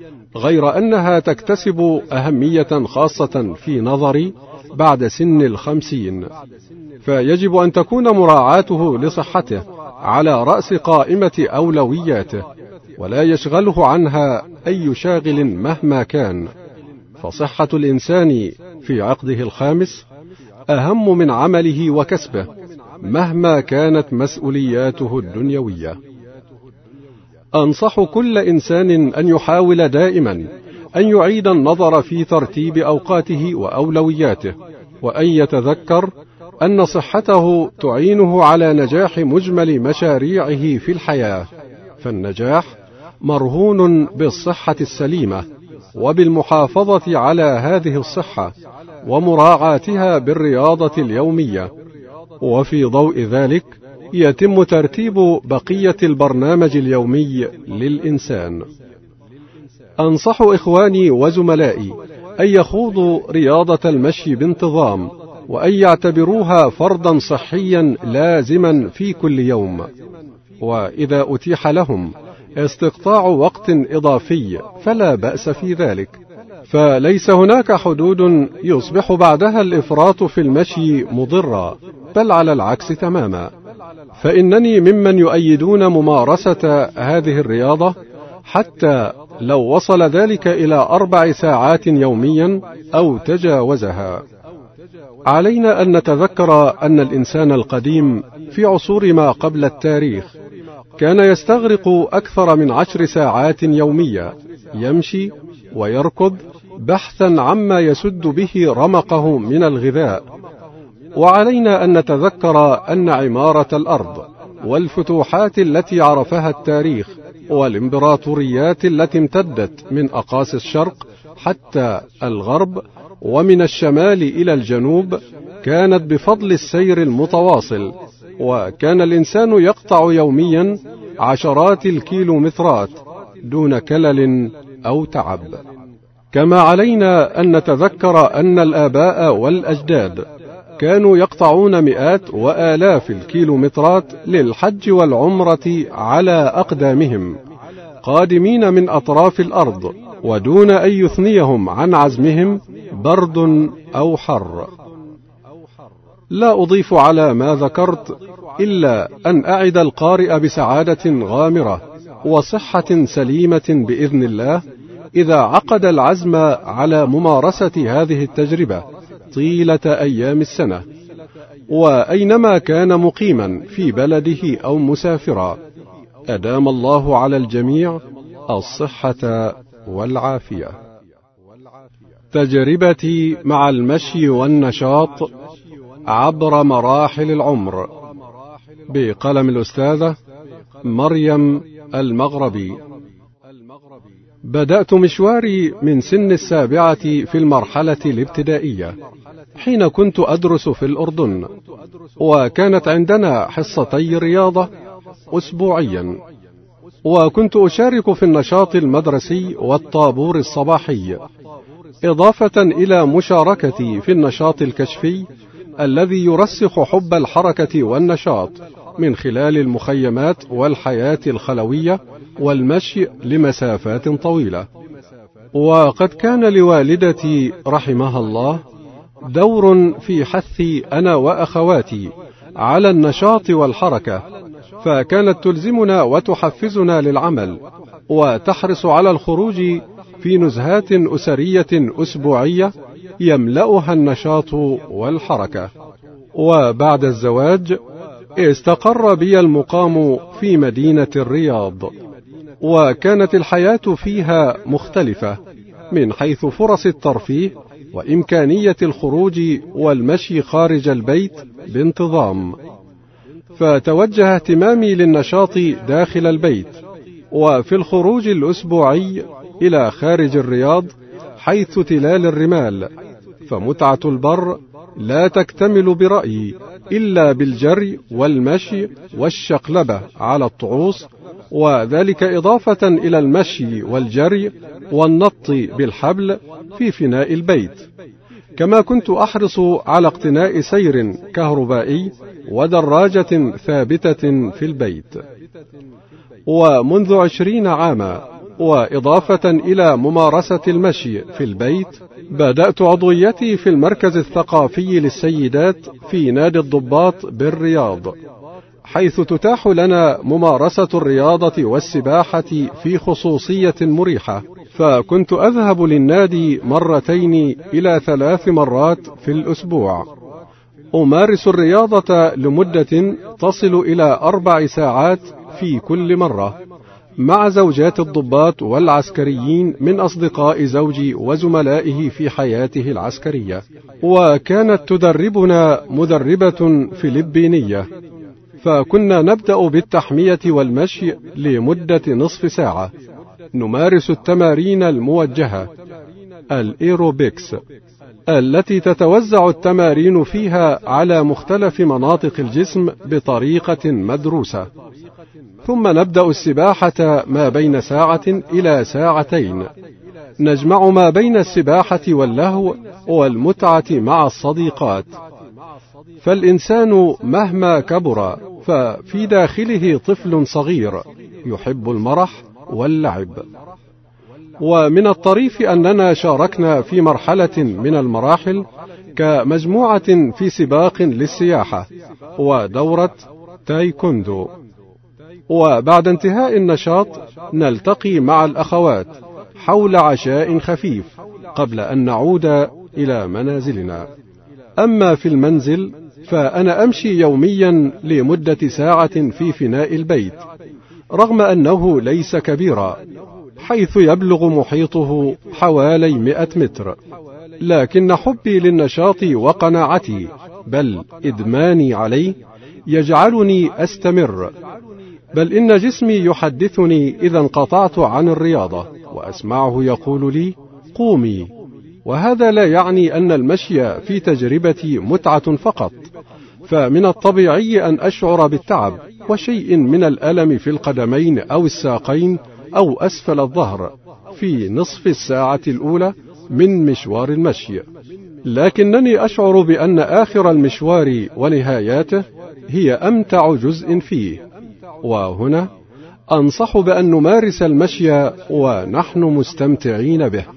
غير أنها تكتسب أهمية خاصة في نظري بعد سن الخمسين، فيجب أن تكون مراعاته لصحته على رأس قائمة أولوياته، ولا يشغله عنها أي شاغل مهما كان، فصحة الإنسان في عقده الخامس أهم من عمله وكسبه مهما كانت مسؤولياته الدنيوية. أنصح كل إنسان أن يحاول دائما أن يعيد النظر في ترتيب أوقاته وأولوياته، وأن يتذكر أن صحته تعينه على نجاح مجمل مشاريعه في الحياة، فالنجاح مرهون بالصحة السليمة وبالمحافظة على هذه الصحة ومراعاتها بالرياضة اليومية. وفي ضوء ذلك يتم ترتيب بقية البرنامج اليومي للإنسان. أنصح إخواني وزملائي أن يخوضوا رياضة المشي بانتظام، وأن يعتبروها فرضا صحيا لازما في كل يوم. وإذا أتيح لهم استقطاع وقت إضافي فلا بأس في ذلك، فليس هناك حدود يصبح بعدها الإفراط في المشي مضرا، بل على العكس تماما. فإنني ممن يؤيدون ممارسة هذه الرياضة حتى لو وصل ذلك إلى أربع ساعات يوميا أو تجاوزها. علينا أن نتذكر أن الإنسان القديم في عصور ما قبل التاريخ كان يستغرق أكثر من عشر ساعات يوميا يمشي ويركض بحثا عما يسد به رمقه من الغذاء. وعلينا أن نتذكر أن عمارة الأرض والفتوحات التي عرفها التاريخ والإمبراطوريات التي امتدت من أقاصي الشرق حتى الغرب ومن الشمال إلى الجنوب كانت بفضل السير المتواصل، وكان الإنسان يقطع يوميا عشرات الكيلومترات دون كلل أو تعب. كما علينا أن نتذكر أن الآباء والأجداد كانوا يقطعون مئات وآلاف الكيلومترات للحج والعمرة على أقدامهم، قادمين من أطراف الأرض ودون أن يثنيهم عن عزمهم برد أو حر. لا أضيف على ما ذكرت إلا أن أعد القارئ بسعادة غامرة وصحة سليمة بإذن الله إذا عقد العزم على ممارسة هذه التجربة طيلة أيام السنة، وأينما كان مقيما في بلده أو مسافرا. أدام الله على الجميع الصحة والعافية. تجربتي مع المشي والنشاط عبر مراحل العمر، بقلم الأستاذة مريم المغربي. بدأت مشواري من سن السابعة في المرحلة الابتدائية حين كنت أدرس في الأردن، وكانت عندنا حصتي رياضة أسبوعيا، وكنت أشارك في النشاط المدرسي والطابور الصباحي، إضافة إلى مشاركتي في النشاط الكشفي الذي يرسخ حب الحركة والنشاط من خلال المخيمات والحياة الخلوية والمشي لمسافات طويلة. وقد كان لوالدتي رحمها الله دور في حثي أنا وأخواتي على النشاط والحركة، فكانت تلزمنا وتحفزنا للعمل، وتحرص على الخروج في نزهات أسرية أسبوعية يملأها النشاط والحركة. وبعد الزواج استقر بي المقام في مدينة الرياض، وكانت الحياة فيها مختلفة من حيث فرص الترفيه وإمكانية الخروج والمشي خارج البيت بانتظام، فتوجه اهتمامي للنشاط داخل البيت وفي الخروج الأسبوعي إلى خارج الرياض حيث تلال الرمال، فمتعة البر لا تكتمل برأيي إلا بالجري والمشي والشقلبة على الطعوس، وذلك إضافة إلى المشي والجري والنط بالحبل في فناء البيت. كما كنت أحرص على اقتناء سير كهربائي ودراجة ثابتة في البيت. ومنذ عشرين عاما وإضافة إلى ممارسة المشي في البيت بدأت عضويتي في المركز الثقافي للسيدات في نادي الضباط بالرياض، حيث تتاح لنا ممارسة الرياضة والسباحة في خصوصية مريحة، فكنت أذهب للنادي مرتين إلى ثلاث مرات في الأسبوع. أمارس الرياضة لمدة تصل إلى أربع ساعات في كل مرة، مع زوجات الضباط والعسكريين من أصدقاء زوجي وزملائه في حياته العسكرية. وكانت تدربنا مدربة فلبينية، فكنا نبدأ بالتحمية والمشي لمدة نصف ساعة. نمارس التمارين الموجهة الإيروبكس التي تتوزع التمارين فيها على مختلف مناطق الجسم بطريقة مدروسة. ثم نبدأ السباحة ما بين ساعة إلى ساعتين. نجمع ما بين السباحة واللهو والمتعة مع الصديقات. فالإنسان مهما كبر ففي داخله طفل صغير يحب المرح واللعب. ومن الطريف أننا شاركنا في مرحلة من المراحل كمجموعة في سباق للسياحة ودورة تايكوندو. وبعد انتهاء النشاط نلتقي مع الأخوات حول عشاء خفيف قبل أن نعود إلى منازلنا. أما في المنزل فأنا أمشي يوميا لمدة ساعة في فناء البيت، رغم أنه ليس كبيرا، حيث يبلغ محيطه حوالي مئة متر، لكن حبي للنشاط وقناعتي بل إدماني عليه يجعلني أستمر. بل إن جسمي يحدثني إذا انقطعت عن الرياضة، وأسمعه يقول لي قومي. وهذا لا يعني أن المشي في تجربتي متعة فقط، فمن الطبيعي أن أشعر بالتعب وشيء من الألم في القدمين أو الساقين أو أسفل الظهر في نصف الساعة الأولى من مشوار المشي، لكنني أشعر بأن آخر المشوار ونهاياته هي أمتع جزء فيه. وهنا أنصح بأن نمارس المشي ونحن مستمتعين به.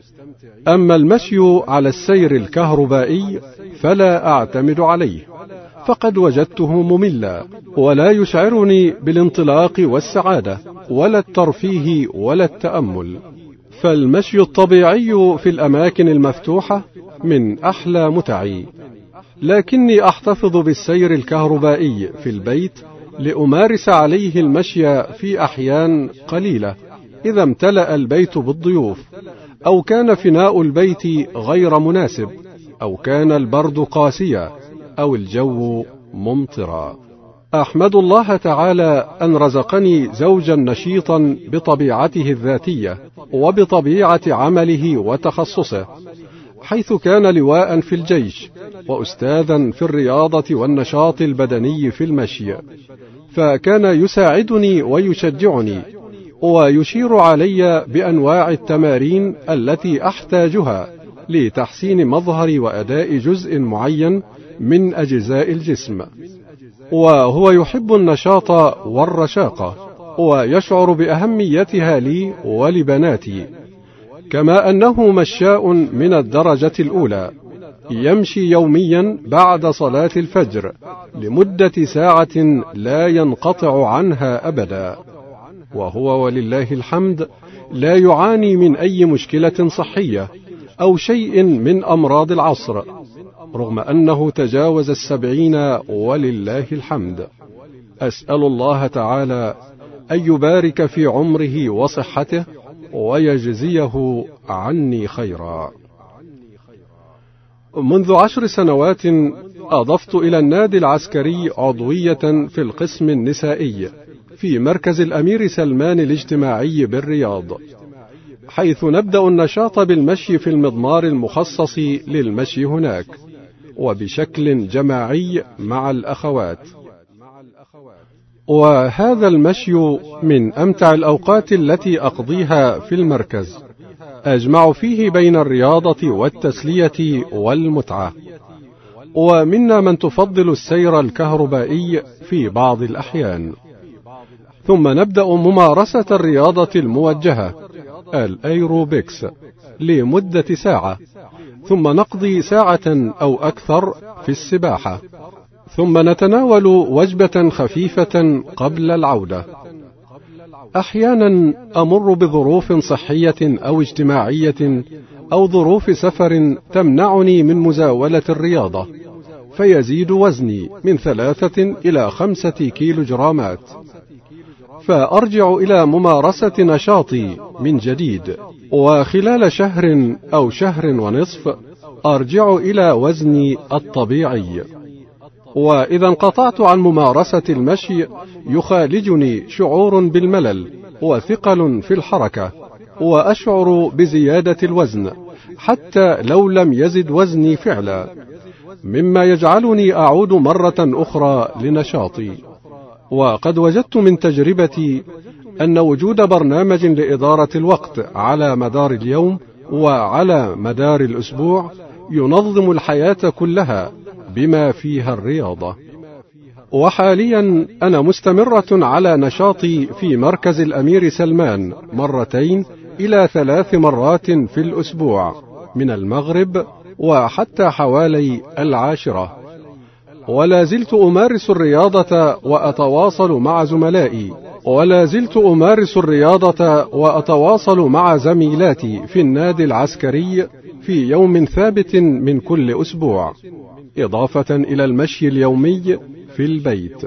أما المشي على السير الكهربائي فلا أعتمد عليه، فقد وجدته مملا ولا يشعرني بالانطلاق والسعادة ولا الترفيه ولا التأمل. فالمشي الطبيعي في الأماكن المفتوحة من أحلى متعي، لكني أحتفظ بالسير الكهربائي في البيت لأمارس عليه المشي في أحيان قليلة إذا امتلأ البيت بالضيوف، أو كان فناء البيت غير مناسب، أو كان البرد قاسيا، أو الجو ممطرا. أحمد الله تعالى أن رزقني زوجا نشيطا بطبيعته الذاتية وبطبيعة عمله وتخصصه، حيث كان لواء في الجيش وأستاذا في الرياضة والنشاط البدني في المشي، فكان يساعدني ويشجعني ويشير علي بأنواع التمارين التي أحتاجها لتحسين مظهر وأداء جزء معين من أجزاء الجسم. وهو يحب النشاط والرشاقة ويشعر بأهميتها لي ولبناتي، كما أنه مشاء من الدرجة الأولى، يمشي يوميا بعد صلاة الفجر لمدة ساعة لا ينقطع عنها أبدا، وهو ولله الحمد لا يعاني من أي مشكلة صحية أو شيء من أمراض العصر، رغم أنه تجاوز السبعين ولله الحمد. أسأل الله تعالى أن يبارك في عمره وصحته ويجزيه عني خيرا. منذ عشر سنوات أضفت إلى النادي العسكري عضوية في القسم النسائي في مركز الأمير سلمان الاجتماعي بالرياض، حيث نبدأ النشاط بالمشي في المضمار المخصص للمشي هناك وبشكل جماعي مع الأخوات. وهذا المشي من أمتع الأوقات التي أقضيها في المركز، أجمع فيه بين الرياضة والتسلية والمتعة. ومنا من تفضل السير الكهربائي في بعض الأحيان. ثم نبدأ ممارسة الرياضة الموجهة الأيروبكس لمدة ساعة، ثم نقضي ساعة أو أكثر في السباحة، ثم نتناول وجبة خفيفة قبل العودة. أحيانا أمر بظروف صحية أو اجتماعية أو ظروف سفر تمنعني من مزاولة الرياضة، فيزيد وزني من ثلاثة إلى خمسة كيلو جرامات، فأرجع إلى ممارسة نشاطي من جديد، وخلال شهر أو شهر ونصف أرجع إلى وزني الطبيعي. وإذا انقطعت عن ممارسة المشي يخالجني شعور بالملل وثقل في الحركة، وأشعر بزيادة الوزن حتى لو لم يزد وزني فعلا، مما يجعلني أعود مرة أخرى لنشاطي. وقد وجدت من تجربتي أن وجود برنامج لإدارة الوقت على مدار اليوم وعلى مدار الأسبوع ينظم الحياة كلها بما فيها الرياضة. وحاليا أنا مستمرة على نشاطي في مركز الأمير سلمان مرتين إلى ثلاث مرات في الأسبوع من المغرب وحتى حوالي العاشرة، ولا زلت أمارس الرياضة وأتواصل مع زملائي ولا زلت أمارس الرياضة وأتواصل مع زميلاتي في النادي العسكري في يوم ثابت من كل أسبوع، إضافة إلى المشي اليومي في البيت.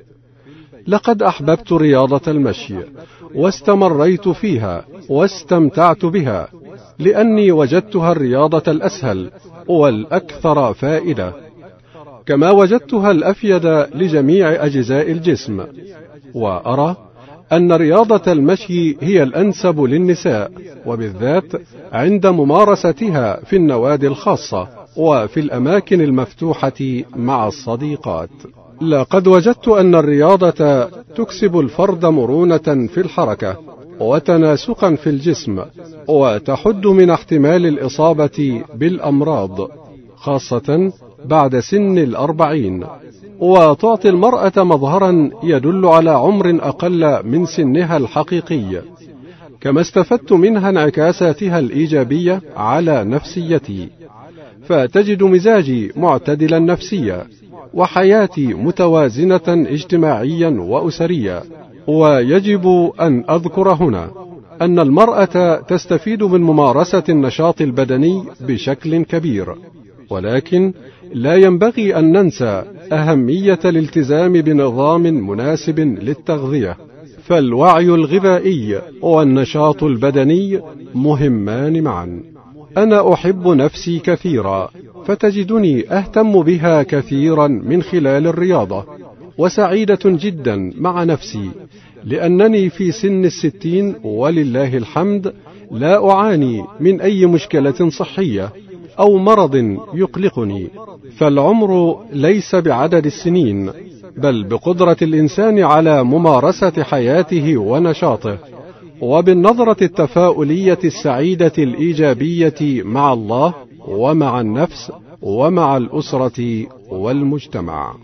لقد أحببت رياضة المشي واستمريت فيها واستمتعت بها، لأني وجدتها الرياضة الأسهل والأكثر فائدة، كما وجدتها الأفيد لجميع أجزاء الجسم. وأرى أن رياضة المشي هي الأنسب للنساء، وبالذات عند ممارستها في النوادي الخاصة وفي الأماكن المفتوحة مع الصديقات. لقد وجدت أن الرياضة تكسب الفرد مرونة في الحركة وتناسقا في الجسم، وتحد من احتمال الإصابة بالأمراض خاصة بعد سن الأربعين، وتعطي المرأة مظهرا يدل على عمر أقل من سنها الحقيقي، كما استفدت منها انعكاساتها الإيجابية على نفسيتي، فتجد مزاجي معتدلا نفسيا وحياتي متوازنة اجتماعيا وأسريا. ويجب أن أذكر هنا أن المرأة تستفيد من ممارسة النشاط البدني بشكل كبير، ولكن لا ينبغي أن ننسى أهمية الالتزام بنظام مناسب للتغذية، فالوعي الغذائي والنشاط البدني مهمان معا. أنا أحب نفسي كثيرا، فتجدني أهتم بها كثيرا من خلال الرياضة، وسعيدة جدا مع نفسي لأنني في سن الستين ولله الحمد لا أعاني من أي مشكلة صحية أو مرض يقلقني، فالعمر ليس بعدد السنين، بل بقدرة الإنسان على ممارسة حياته ونشاطه، وبالنظرة التفاؤلية السعيدة الإيجابية مع الله ومع النفس ومع الأسرة والمجتمع.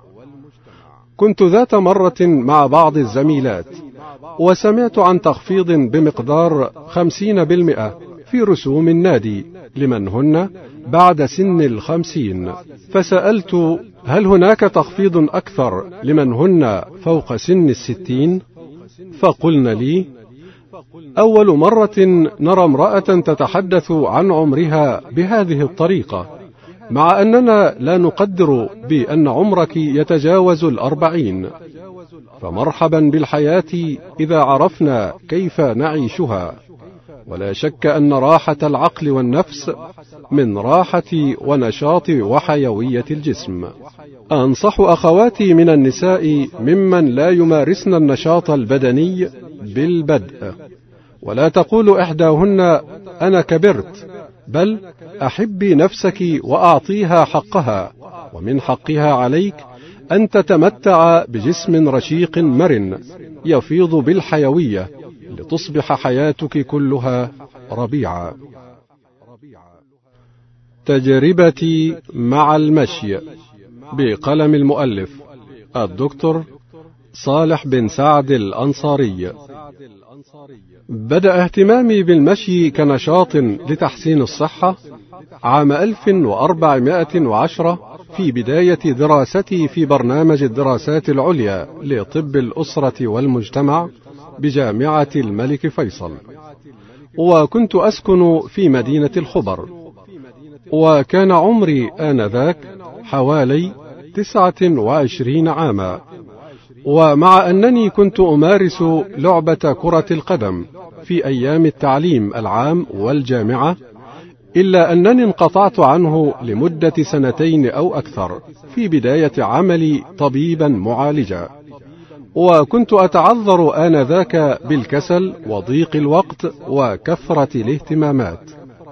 كنت ذات مرة مع بعض الزميلات وسمعت عن تخفيض بمقدار خمسين بالمئة في رسوم النادي لمن هن بعد سن الخمسين، فسألت هل هناك تخفيض أكثر لمن هن فوق سن الستين؟ فقلن لي أول مرة نرى امرأة تتحدث عن عمرها بهذه الطريقة، مع أننا لا نقدر بأن عمرك يتجاوز الأربعين، فمرحبا بالحياة إذا عرفنا كيف نعيشها. ولا شك أن راحة العقل والنفس من راحة ونشاط وحيوية الجسم. أنصح أخواتي من النساء ممن لا يمارسن النشاط البدني بالبدء، ولا تقول إحداهن أنا كبرت، بل أحبي نفسك وأعطيها حقها، ومن حقها عليك أن تتمتع بجسم رشيق مرن يفيض بالحيوية لتصبح حياتك كلها ربيعا. تجربتي مع المشي بقلم المؤلف الدكتور صالح بن سعد الأنصاري. بدأ اهتمامي بالمشي كنشاط لتحسين الصحة عام ألف وأربعمائة وعشرة في بداية دراستي في برنامج الدراسات العليا لطب الأسرة والمجتمع بجامعة الملك فيصل، وكنت أسكن في مدينة الخبر، وكان عمري آنذاك حوالي تسعة وعشرين عاما، ومع أنني كنت أمارس لعبة كرة القدم في أيام التعليم العام والجامعة، إلا أنني انقطعت عنه لمدة سنتين أو أكثر في بداية عملي طبيبا معالجا، وكنت أتعذر آنذاك بالكسل وضيق الوقت وكثرة الاهتمامات.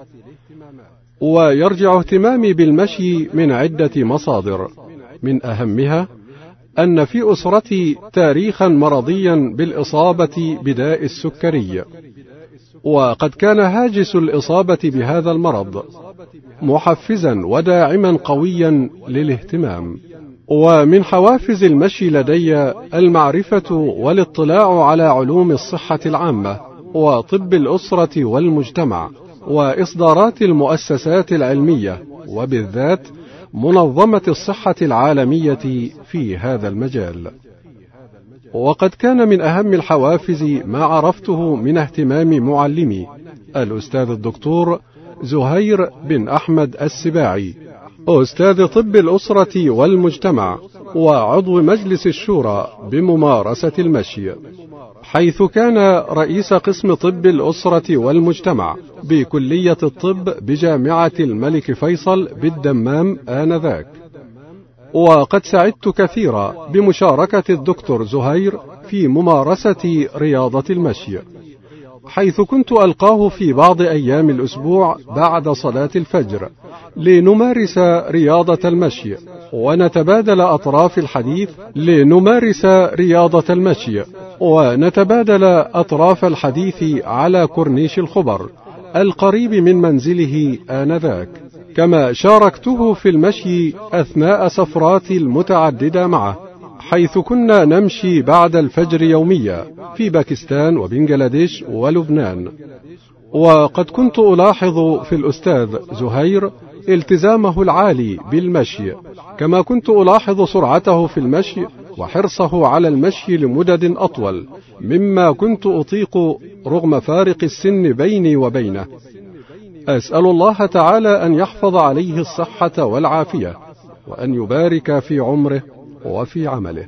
ويرجع اهتمامي بالمشي من عدة مصادر، من أهمها أن في أسرتي تاريخا مرضيا بالإصابة بداء السكري، وقد كان هاجس الإصابة بهذا المرض محفزا وداعما قويا للاهتمام. ومن حوافز المشي لدي المعرفة والاطلاع على علوم الصحة العامة وطب الأسرة والمجتمع وإصدارات المؤسسات العلمية، وبالذات منظمة الصحة العالمية في هذا المجال. وقد كان من أهم الحوافز ما عرفته من اهتمام معلمي الأستاذ الدكتور زهير بن أحمد السباعي، أستاذ طب الأسرة والمجتمع وعضو مجلس الشورى، بممارسة المشي، حيث كان رئيس قسم طب الأسرة والمجتمع بكلية الطب بجامعة الملك فيصل بالدمام آنذاك. وقد سعدت كثيرا بمشاركة الدكتور زهير في ممارسة رياضة المشي، حيث كنت ألقاه في بعض أيام الأسبوع بعد صلاة الفجر لنمارس رياضة المشي ونتبادل أطراف الحديث لنمارس رياضة المشي ونتبادل أطراف الحديث على كورنيش الخبر القريب من منزله آنذاك. كما شاركته في المشي أثناء سفراتي المتعددة معه، حيث كنا نمشي بعد الفجر يوميا في باكستان وبنغلاديش ولبنان. وقد كنت ألاحظ في الأستاذ زهير التزامه العالي بالمشي، كما كنت ألاحظ سرعته في المشي وحرصه على المشي لمدد أطول مما كنت أطيق رغم فارق السن بيني وبينه. أسأل الله تعالى أن يحفظ عليه الصحة والعافية، وأن يبارك في عمره وفي عمله.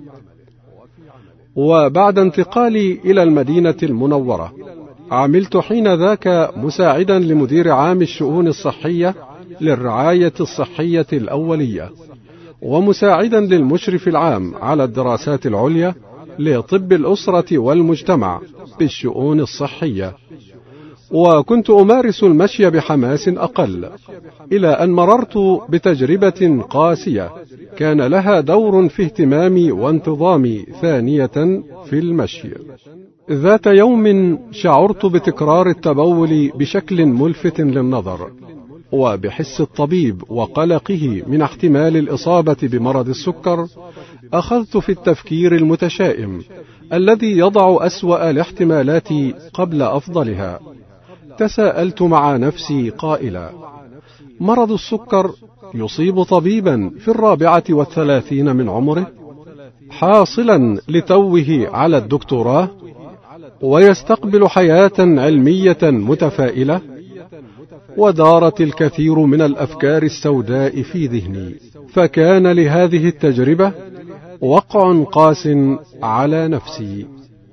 وبعد انتقالي إلى المدينة المنورة، عملت حين ذاك مساعدا لمدير عام الشؤون الصحية للرعاية الصحية الأولية، ومساعدا للمشرف العام على الدراسات العليا لطب الأسرة والمجتمع بالشؤون الصحية. وكنت أمارس المشي بحماس أقل، إلى أن مررت بتجربة قاسية كان لها دور في اهتمامي وانتظامي ثانية في المشي. ذات يوم شعرت بتكرار التبول بشكل ملفت للنظر، وبحس الطبيب وقلقه من احتمال الإصابة بمرض السكر، أخذت في التفكير المتشائم الذي يضع أسوأ الاحتمالات قبل أفضلها. تساءلت مع نفسي قائلا: مرض السكر يصيب طبيبا في الرابعة والثلاثين من عمره، حاصلا لتوه على الدكتوراه، ويستقبل حياة علمية متفائلة؟ ودارت الكثير من الأفكار السوداء في ذهني، فكان لهذه التجربة وقع قاس على نفسي.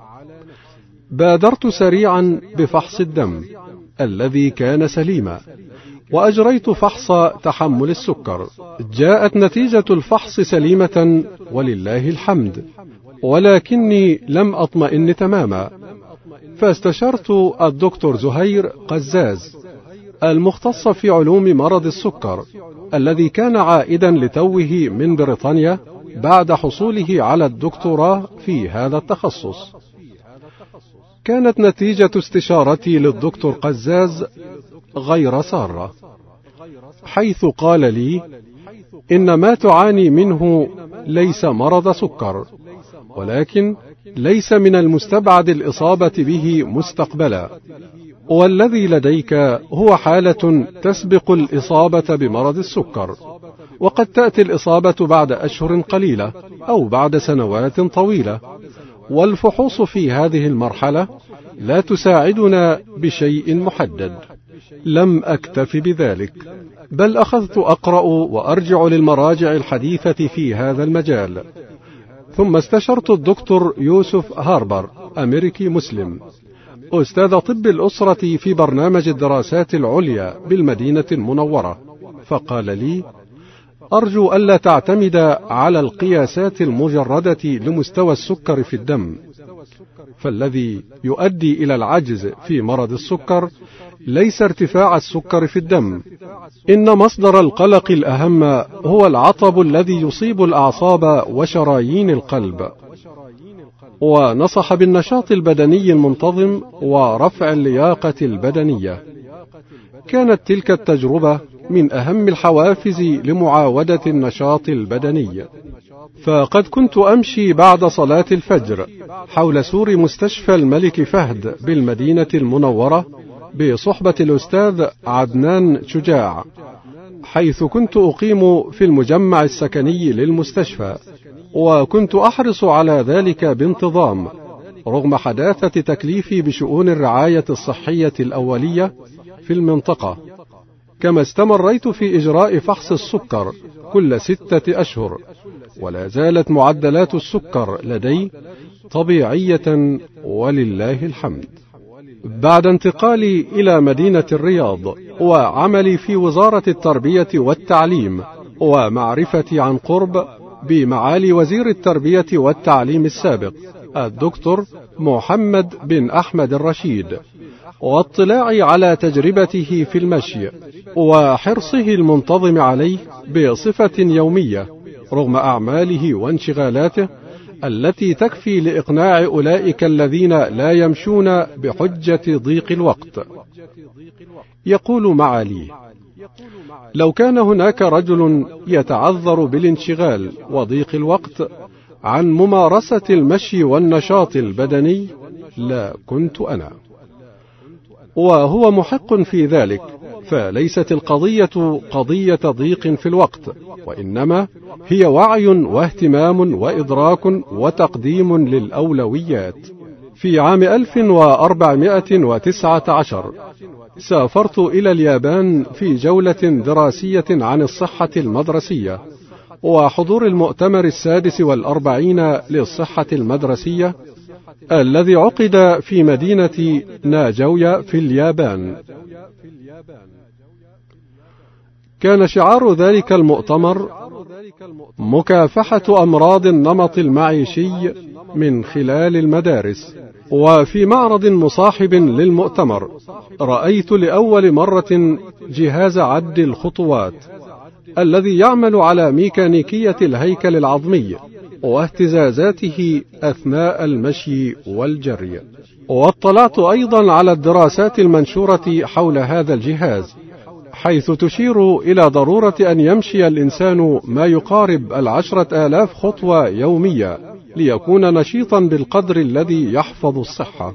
بادرت سريعا بفحص الدم الذي كان سليما، وأجريت فحص تحمل السكر. جاءت نتيجة الفحص سليمة ولله الحمد، ولكني لم أطمئن تماما، فاستشرت الدكتور زهير قزاز المختص في علوم مرض السكر، الذي كان عائدا لتوه من بريطانيا بعد حصوله على الدكتوراه في هذا التخصص. كانت نتيجة استشارتي للدكتور قزاز غير سارة، حيث قال لي إن ما تعاني منه ليس مرض سكر، ولكن ليس من المستبعد الإصابة به مستقبلا، والذي لديك هو حالة تسبق الإصابة بمرض السكر، وقد تأتي الإصابة بعد أشهر قليلة أو بعد سنوات طويلة، والفحوص في هذه المرحلة لا تساعدنا بشيء محدد. لم أكتف بذلك، بل أخذت أقرأ وأرجع للمراجع الحديثة في هذا المجال، ثم استشرت الدكتور يوسف هاربر، أمريكي مسلم، أستاذ طب الأسرة في برنامج الدراسات العليا بالمدينة المنورة، فقال لي: أرجو ألا تعتمد على القياسات المجردة لمستوى السكر في الدم، فالذي يؤدي إلى العجز في مرض السكر ليس ارتفاع السكر في الدم، إن مصدر القلق الأهم هو العطب الذي يصيب الأعصاب وشرايين القلب. ونصح بالنشاط البدني المنتظم ورفع اللياقة البدنية. كانت تلك التجربة من أهم الحوافز لمعاودة النشاط البدني، فقد كنت أمشي بعد صلاة الفجر حول سور مستشفى الملك فهد بالمدينة المنورة بصحبة الأستاذ عدنان شجاع، حيث كنت أقيم في المجمع السكني للمستشفى، وكنت أحرص على ذلك بانتظام رغم حداثة تكليفي بشؤون الرعاية الصحية الأولية في المنطقة. كما استمريت في إجراء فحص السكر كل ستة أشهر، ولا زالت معدلات السكر لدي طبيعية ولله الحمد. بعد انتقالي إلى مدينة الرياض وعملي في وزارة التربية والتعليم ومعرفتي عن قرب بمعالي وزير التربية والتعليم السابق الدكتور محمد بن أحمد الرشيد، واطلاعي على تجربته في المشي وحرصه المنتظم عليه بصفة يومية رغم أعماله وانشغالاته التي تكفي لإقناع أولئك الذين لا يمشون بحجة ضيق الوقت. يقول معالي: لو كان هناك رجل يتعذر بالانشغال وضيق الوقت عن ممارسة المشي والنشاط البدني لا كنت أنا. وهو محق في ذلك، فليست القضية قضية ضيق في الوقت، وإنما هي وعي واهتمام وإدراك وتقديم للأولويات. في عام ألف وأربعمائة وتسعة عشر سافرت إلى اليابان في جولة دراسية عن الصحة المدرسية وحضور المؤتمر السادس والأربعين للصحة المدرسية الذي عقد في مدينة ناجويا في اليابان. كان شعار ذلك المؤتمر مكافحة أمراض النمط المعيشي من خلال المدارس. وفي معرض مصاحب للمؤتمر رأيت لأول مرة جهاز عد الخطوات الذي يعمل على ميكانيكية الهيكل العظمي واهتزازاته أثناء المشي والجري. واطلعت أيضا على الدراسات المنشورة حول هذا الجهاز، حيث تشير إلى ضرورة أن يمشي الإنسان ما يقارب العشرة آلاف خطوة يوميا ليكون نشيطا بالقدر الذي يحفظ الصحة.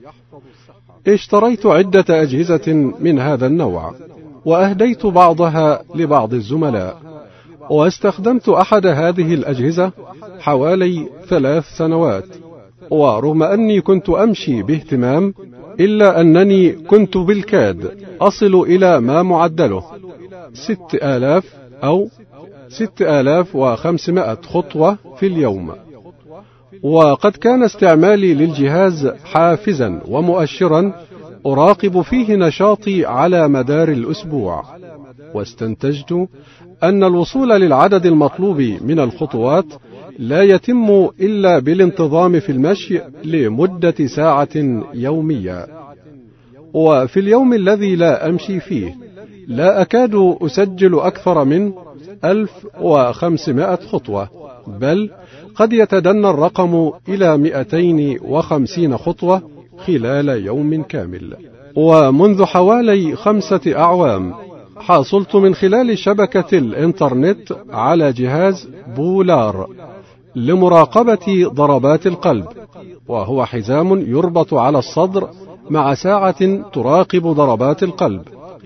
اشتريت عدة أجهزة من هذا النوع وأهديت بعضها لبعض الزملاء، واستخدمت أحد هذه الأجهزة حوالي ثلاث سنوات، ورغم أني كنت أمشي باهتمام إلا أنني كنت بالكاد أصل إلى ما معدله ست آلاف أو ست آلاف وخمسمائة خطوة في اليوم. وقد كان استعمالي للجهاز حافزا ومؤشرا أراقب فيه نشاطي على مدار الأسبوع، واستنتجت أن الوصول للعدد المطلوب من الخطوات لا يتم إلا بالانتظام في المشي لمدة ساعة يومية. وفي اليوم الذي لا أمشي فيه لا أكاد أسجل أكثر من ألف وخمسمائة خطوة، بل قد يتدنى الرقم إلى مئتين وخمسين خطوة خلال يوم كامل. ومنذ حوالي خمسة أعوام حصلت من خلال شبكة الإنترنت على جهاز بولار لمراقبة ضربات القلب، وهو حزام يربط على الصدر مع ساعة تراقب ضربات القلب،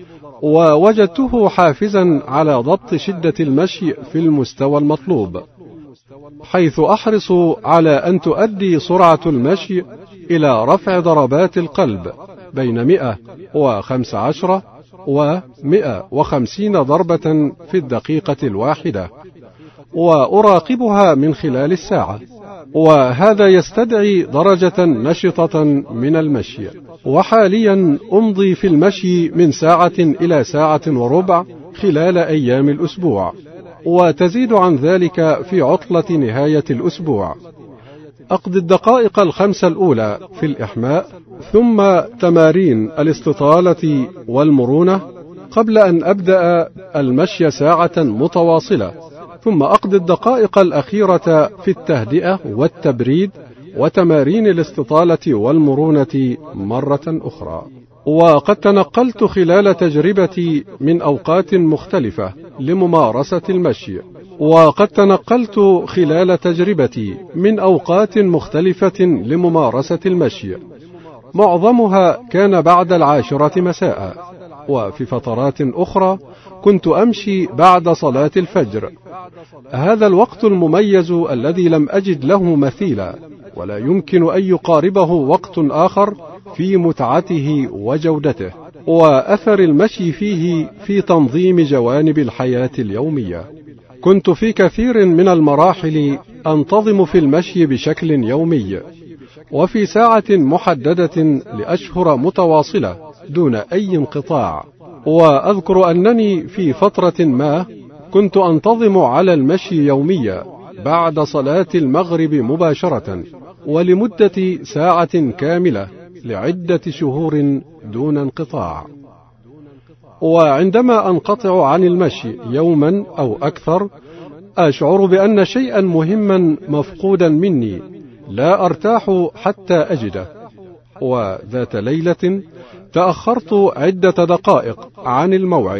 ووجدته حافزا على ضبط شدة المشي في المستوى المطلوب، حيث أحرص على أن تؤدي سرعة المشي إلى رفع ضربات القلب بين مئة وخمسة عشر ومئة وخمسين ضربة في الدقيقة الواحدة، وأراقبها من خلال الساعة وهذا يستدعي درجة نشطة من المشي. وحاليا أمضي في المشي من ساعة إلى ساعة وربع خلال أيام الأسبوع، وتزيد عن ذلك في عطلة نهاية الأسبوع. أقضي الدقائق الخمسة الأولى في الإحماء، ثم تمارين الاستطالة والمرونة قبل أن أبدأ المشي ساعة متواصلة، ثم أقضي الدقائق الأخيرة في التهدئة والتبريد وتمارين الاستطالة والمرونة مرة أخرى. وقد تنقلت خلال تجربتي من أوقات مختلفة لممارسة المشي، وقد تنقلت خلال تجربتي من أوقات مختلفة لممارسة المشي، معظمها كان بعد العاشرة مساء، وفي فترات أخرى كنت أمشي بعد صلاة الفجر. هذا الوقت المميز الذي لم أجد له مثيلا، ولا يمكن أن يقاربه وقت آخر في متعته وجودته، وأثر المشي فيه في تنظيم جوانب الحياة اليومية. كنت في كثير من المراحل أنتظم في المشي بشكل يومي، وفي ساعة محددة لأشهر متواصلة دون أي انقطاع. وأذكر أنني في فترة ما كنت أنتظم على المشي يوميا بعد صلاة المغرب مباشرة ولمدة ساعة كاملة لعدة شهور دون انقطاع. وعندما أنقطع عن المشي يوما أو أكثر أشعر بأن شيئا مهما مفقودا مني لا أرتاح حتى أجده. وذات ليلة تأخرت عدة دقائق عن الموعد،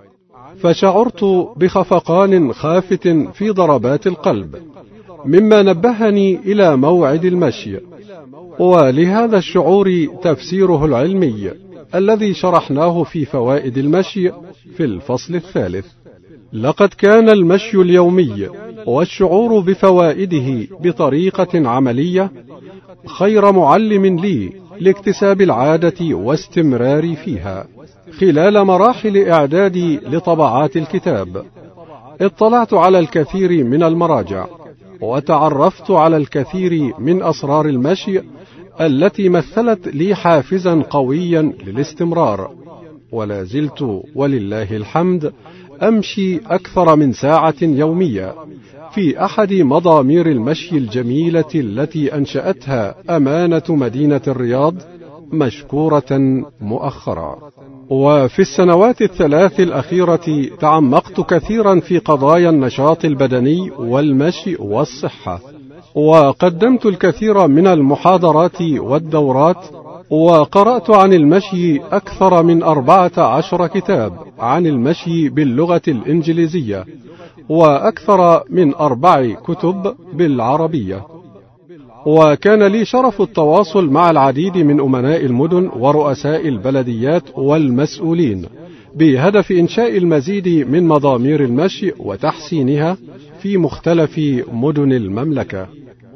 فشعرت بخفقان خافت في ضربات القلب، مما نبهني إلى موعد المشي. ولهذا الشعور تفسيره العلمي الذي شرحناه في فوائد المشي في الفصل الثالث. لقد كان المشي اليومي والشعور بفوائده بطريقة عملية خير معلم لي لاكتساب العادة واستمراري فيها. خلال مراحل إعدادي لطبعات الكتاب اطلعت على الكثير من المراجع، وتعرفت على الكثير من أسرار المشي التي مثلت لي حافزا قويا للاستمرار. ولا زلت ولله الحمد أمشي أكثر من ساعة يومية في أحد مضامير المشي الجميلة التي أنشأتها أمانة مدينة الرياض مشكورة مؤخرا. وفي السنوات الثلاث الأخيرة تعمقت كثيرا في قضايا النشاط البدني والمشي والصحة، وقدمت الكثير من المحاضرات والدورات، وقرأت عن المشي أكثر من أربعة عشر كتاب عن المشي باللغة الإنجليزية، وأكثر من أربع كتب بالعربية. وكان لي شرف التواصل مع العديد من أمناء المدن ورؤساء البلديات والمسؤولين بهدف إنشاء المزيد من مضامير المشي وتحسينها في مختلف مدن المملكة.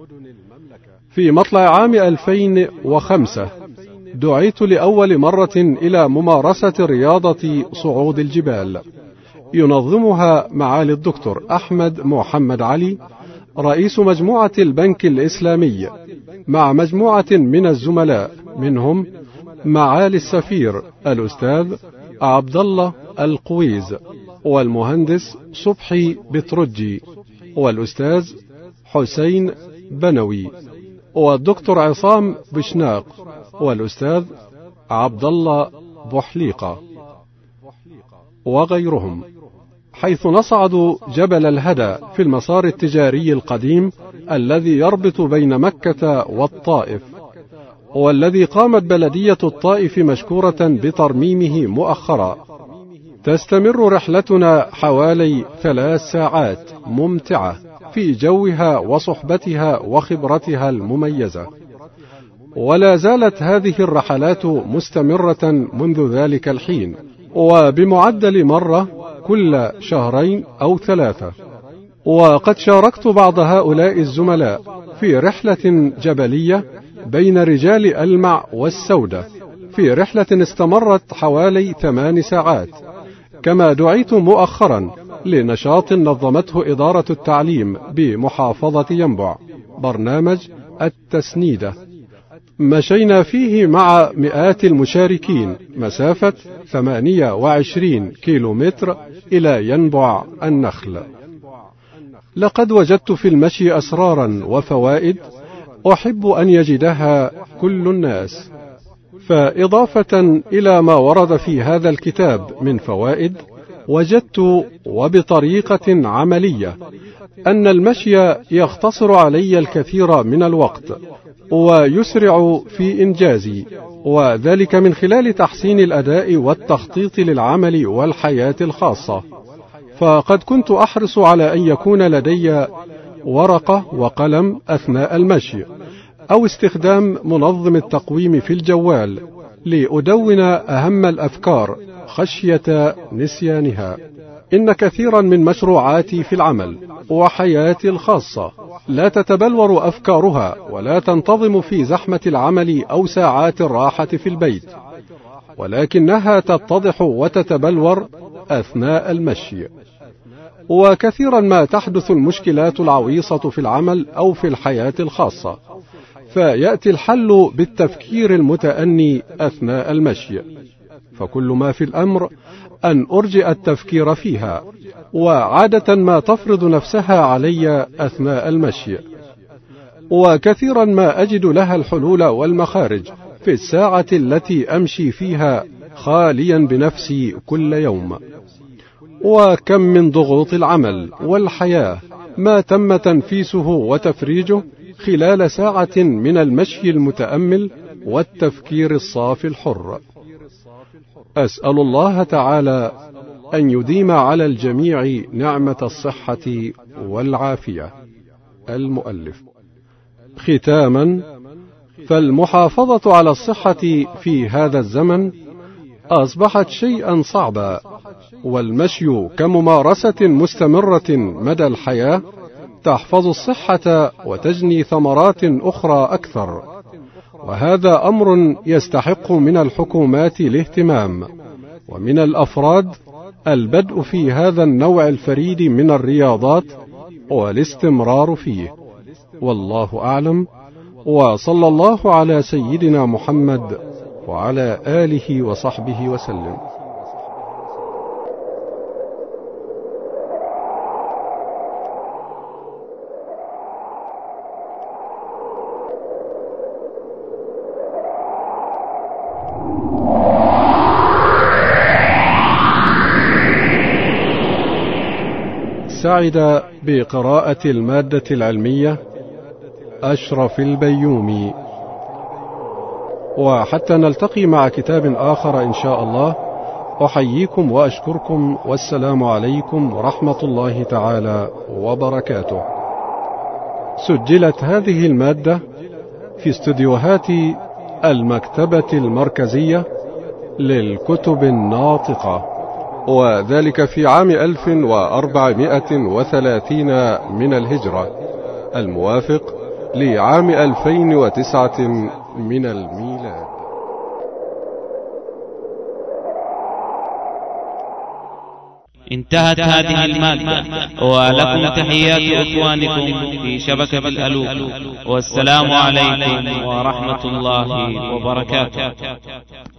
في مطلع عام ألفين وخمسة دعيت لأول مرة إلى ممارسة رياضة صعود الجبال، ينظمها معالي الدكتور أحمد محمد علي رئيس مجموعة البنك الإسلامي مع مجموعة من الزملاء، منهم معالي السفير الأستاذ عبد الله القويز، والمهندس صبحي بترجي، والأستاذ حسين بنوي، والدكتور عصام بشناق، والأستاذ عبد الله بحليقة، وغيرهم، حيث نصعد جبل الهدى في المسار التجاري القديم الذي يربط بين مكة والطائف، والذي قامت بلدية الطائف مشكورة بترميمه مؤخرا. تستمر رحلتنا حوالي ثلاث ساعات ممتعة في جوها وصحبتها وخبرتها المميزة، ولا زالت هذه الرحلات مستمرة منذ ذلك الحين، وبمعدل مرة كل شهرين أو ثلاثة. وقد شاركت بعض هؤلاء الزملاء في رحلة جبلية بين رجال ألمع والسودة، في رحلة استمرت حوالي ثمان ساعات. كما دعيت مؤخرا لنشاط نظمته إدارة التعليم بمحافظة ينبع، برنامج التسنيدة. مشينا فيه مع مئات المشاركين مسافة ثمانية وعشرين كيلومتر إلى ينبع النخل. لقد وجدت في المشي أسرارا وفوائد أحب أن يجدها كل الناس. فإضافة إلى ما ورد في هذا الكتاب من فوائد، وجدت وبطريقة عملية أن المشي يختصر علي الكثير من الوقت ويسرع في إنجازي، وذلك من خلال تحسين الأداء والتخطيط للعمل والحياة الخاصة. فقد كنت أحرص على أن يكون لدي ورقة وقلم أثناء المشي، أو استخدام منظم التقويم في الجوال لأدون أهم الأفكار خشية نسيانها. إن كثيرا من مشروعاتي في العمل وحياتي الخاصة لا تتبلور أفكارها ولا تنتظم في زحمة العمل أو ساعات الراحة في البيت، ولكنها تتضح وتتبلور أثناء المشي. وكثيرا ما تحدث المشكلات العويصة في العمل أو في الحياة الخاصة، فيأتي الحل بالتفكير المتأني أثناء المشي. فكل ما في الأمر أن أرجئ التفكير فيها، وعادة ما تفرض نفسها علي أثناء المشي، وكثيرا ما أجد لها الحلول والمخارج في الساعة التي أمشي فيها خاليا بنفسي كل يوم. وكم من ضغوط العمل والحياة ما تم تنفيسه وتفريجه خلال ساعة من المشي المتأمل والتفكير الصافي الحر. أسأل الله تعالى أن يديم على الجميع نعمة الصحة والعافية. المؤلف. ختاما، فالمحافظة على الصحة في هذا الزمن أصبحت شيئا صعبا، والمشي كممارسة مستمرة مدى الحياة تحفظ الصحة وتجني ثمرات أخرى أكثر، وهذا أمر يستحق من الحكومات الاهتمام، ومن الأفراد البدء في هذا النوع الفريد من الرياضات والاستمرار فيه. والله أعلم، وصلى الله على سيدنا محمد وعلى آله وصحبه وسلم. سعد بقراءة المادة العلمية أشرف البيومي. وحتى نلتقي مع كتاب آخر إن شاء الله، أحييكم وأشكركم، والسلام عليكم ورحمة الله تعالى وبركاته. سجلت هذه المادة في استديوهات المكتبة المركزية للكتب الناطقة، وذلك في عام ألف وأربعمائة وثلاثين من الهجرة، الموافق لعام ألفين وتسعة من الميلاد. انتهت هذه المادة، ولكم تحيات إخوانكم في شبكة الألوف، والسلام عليكم ورحمة الله وبركاته.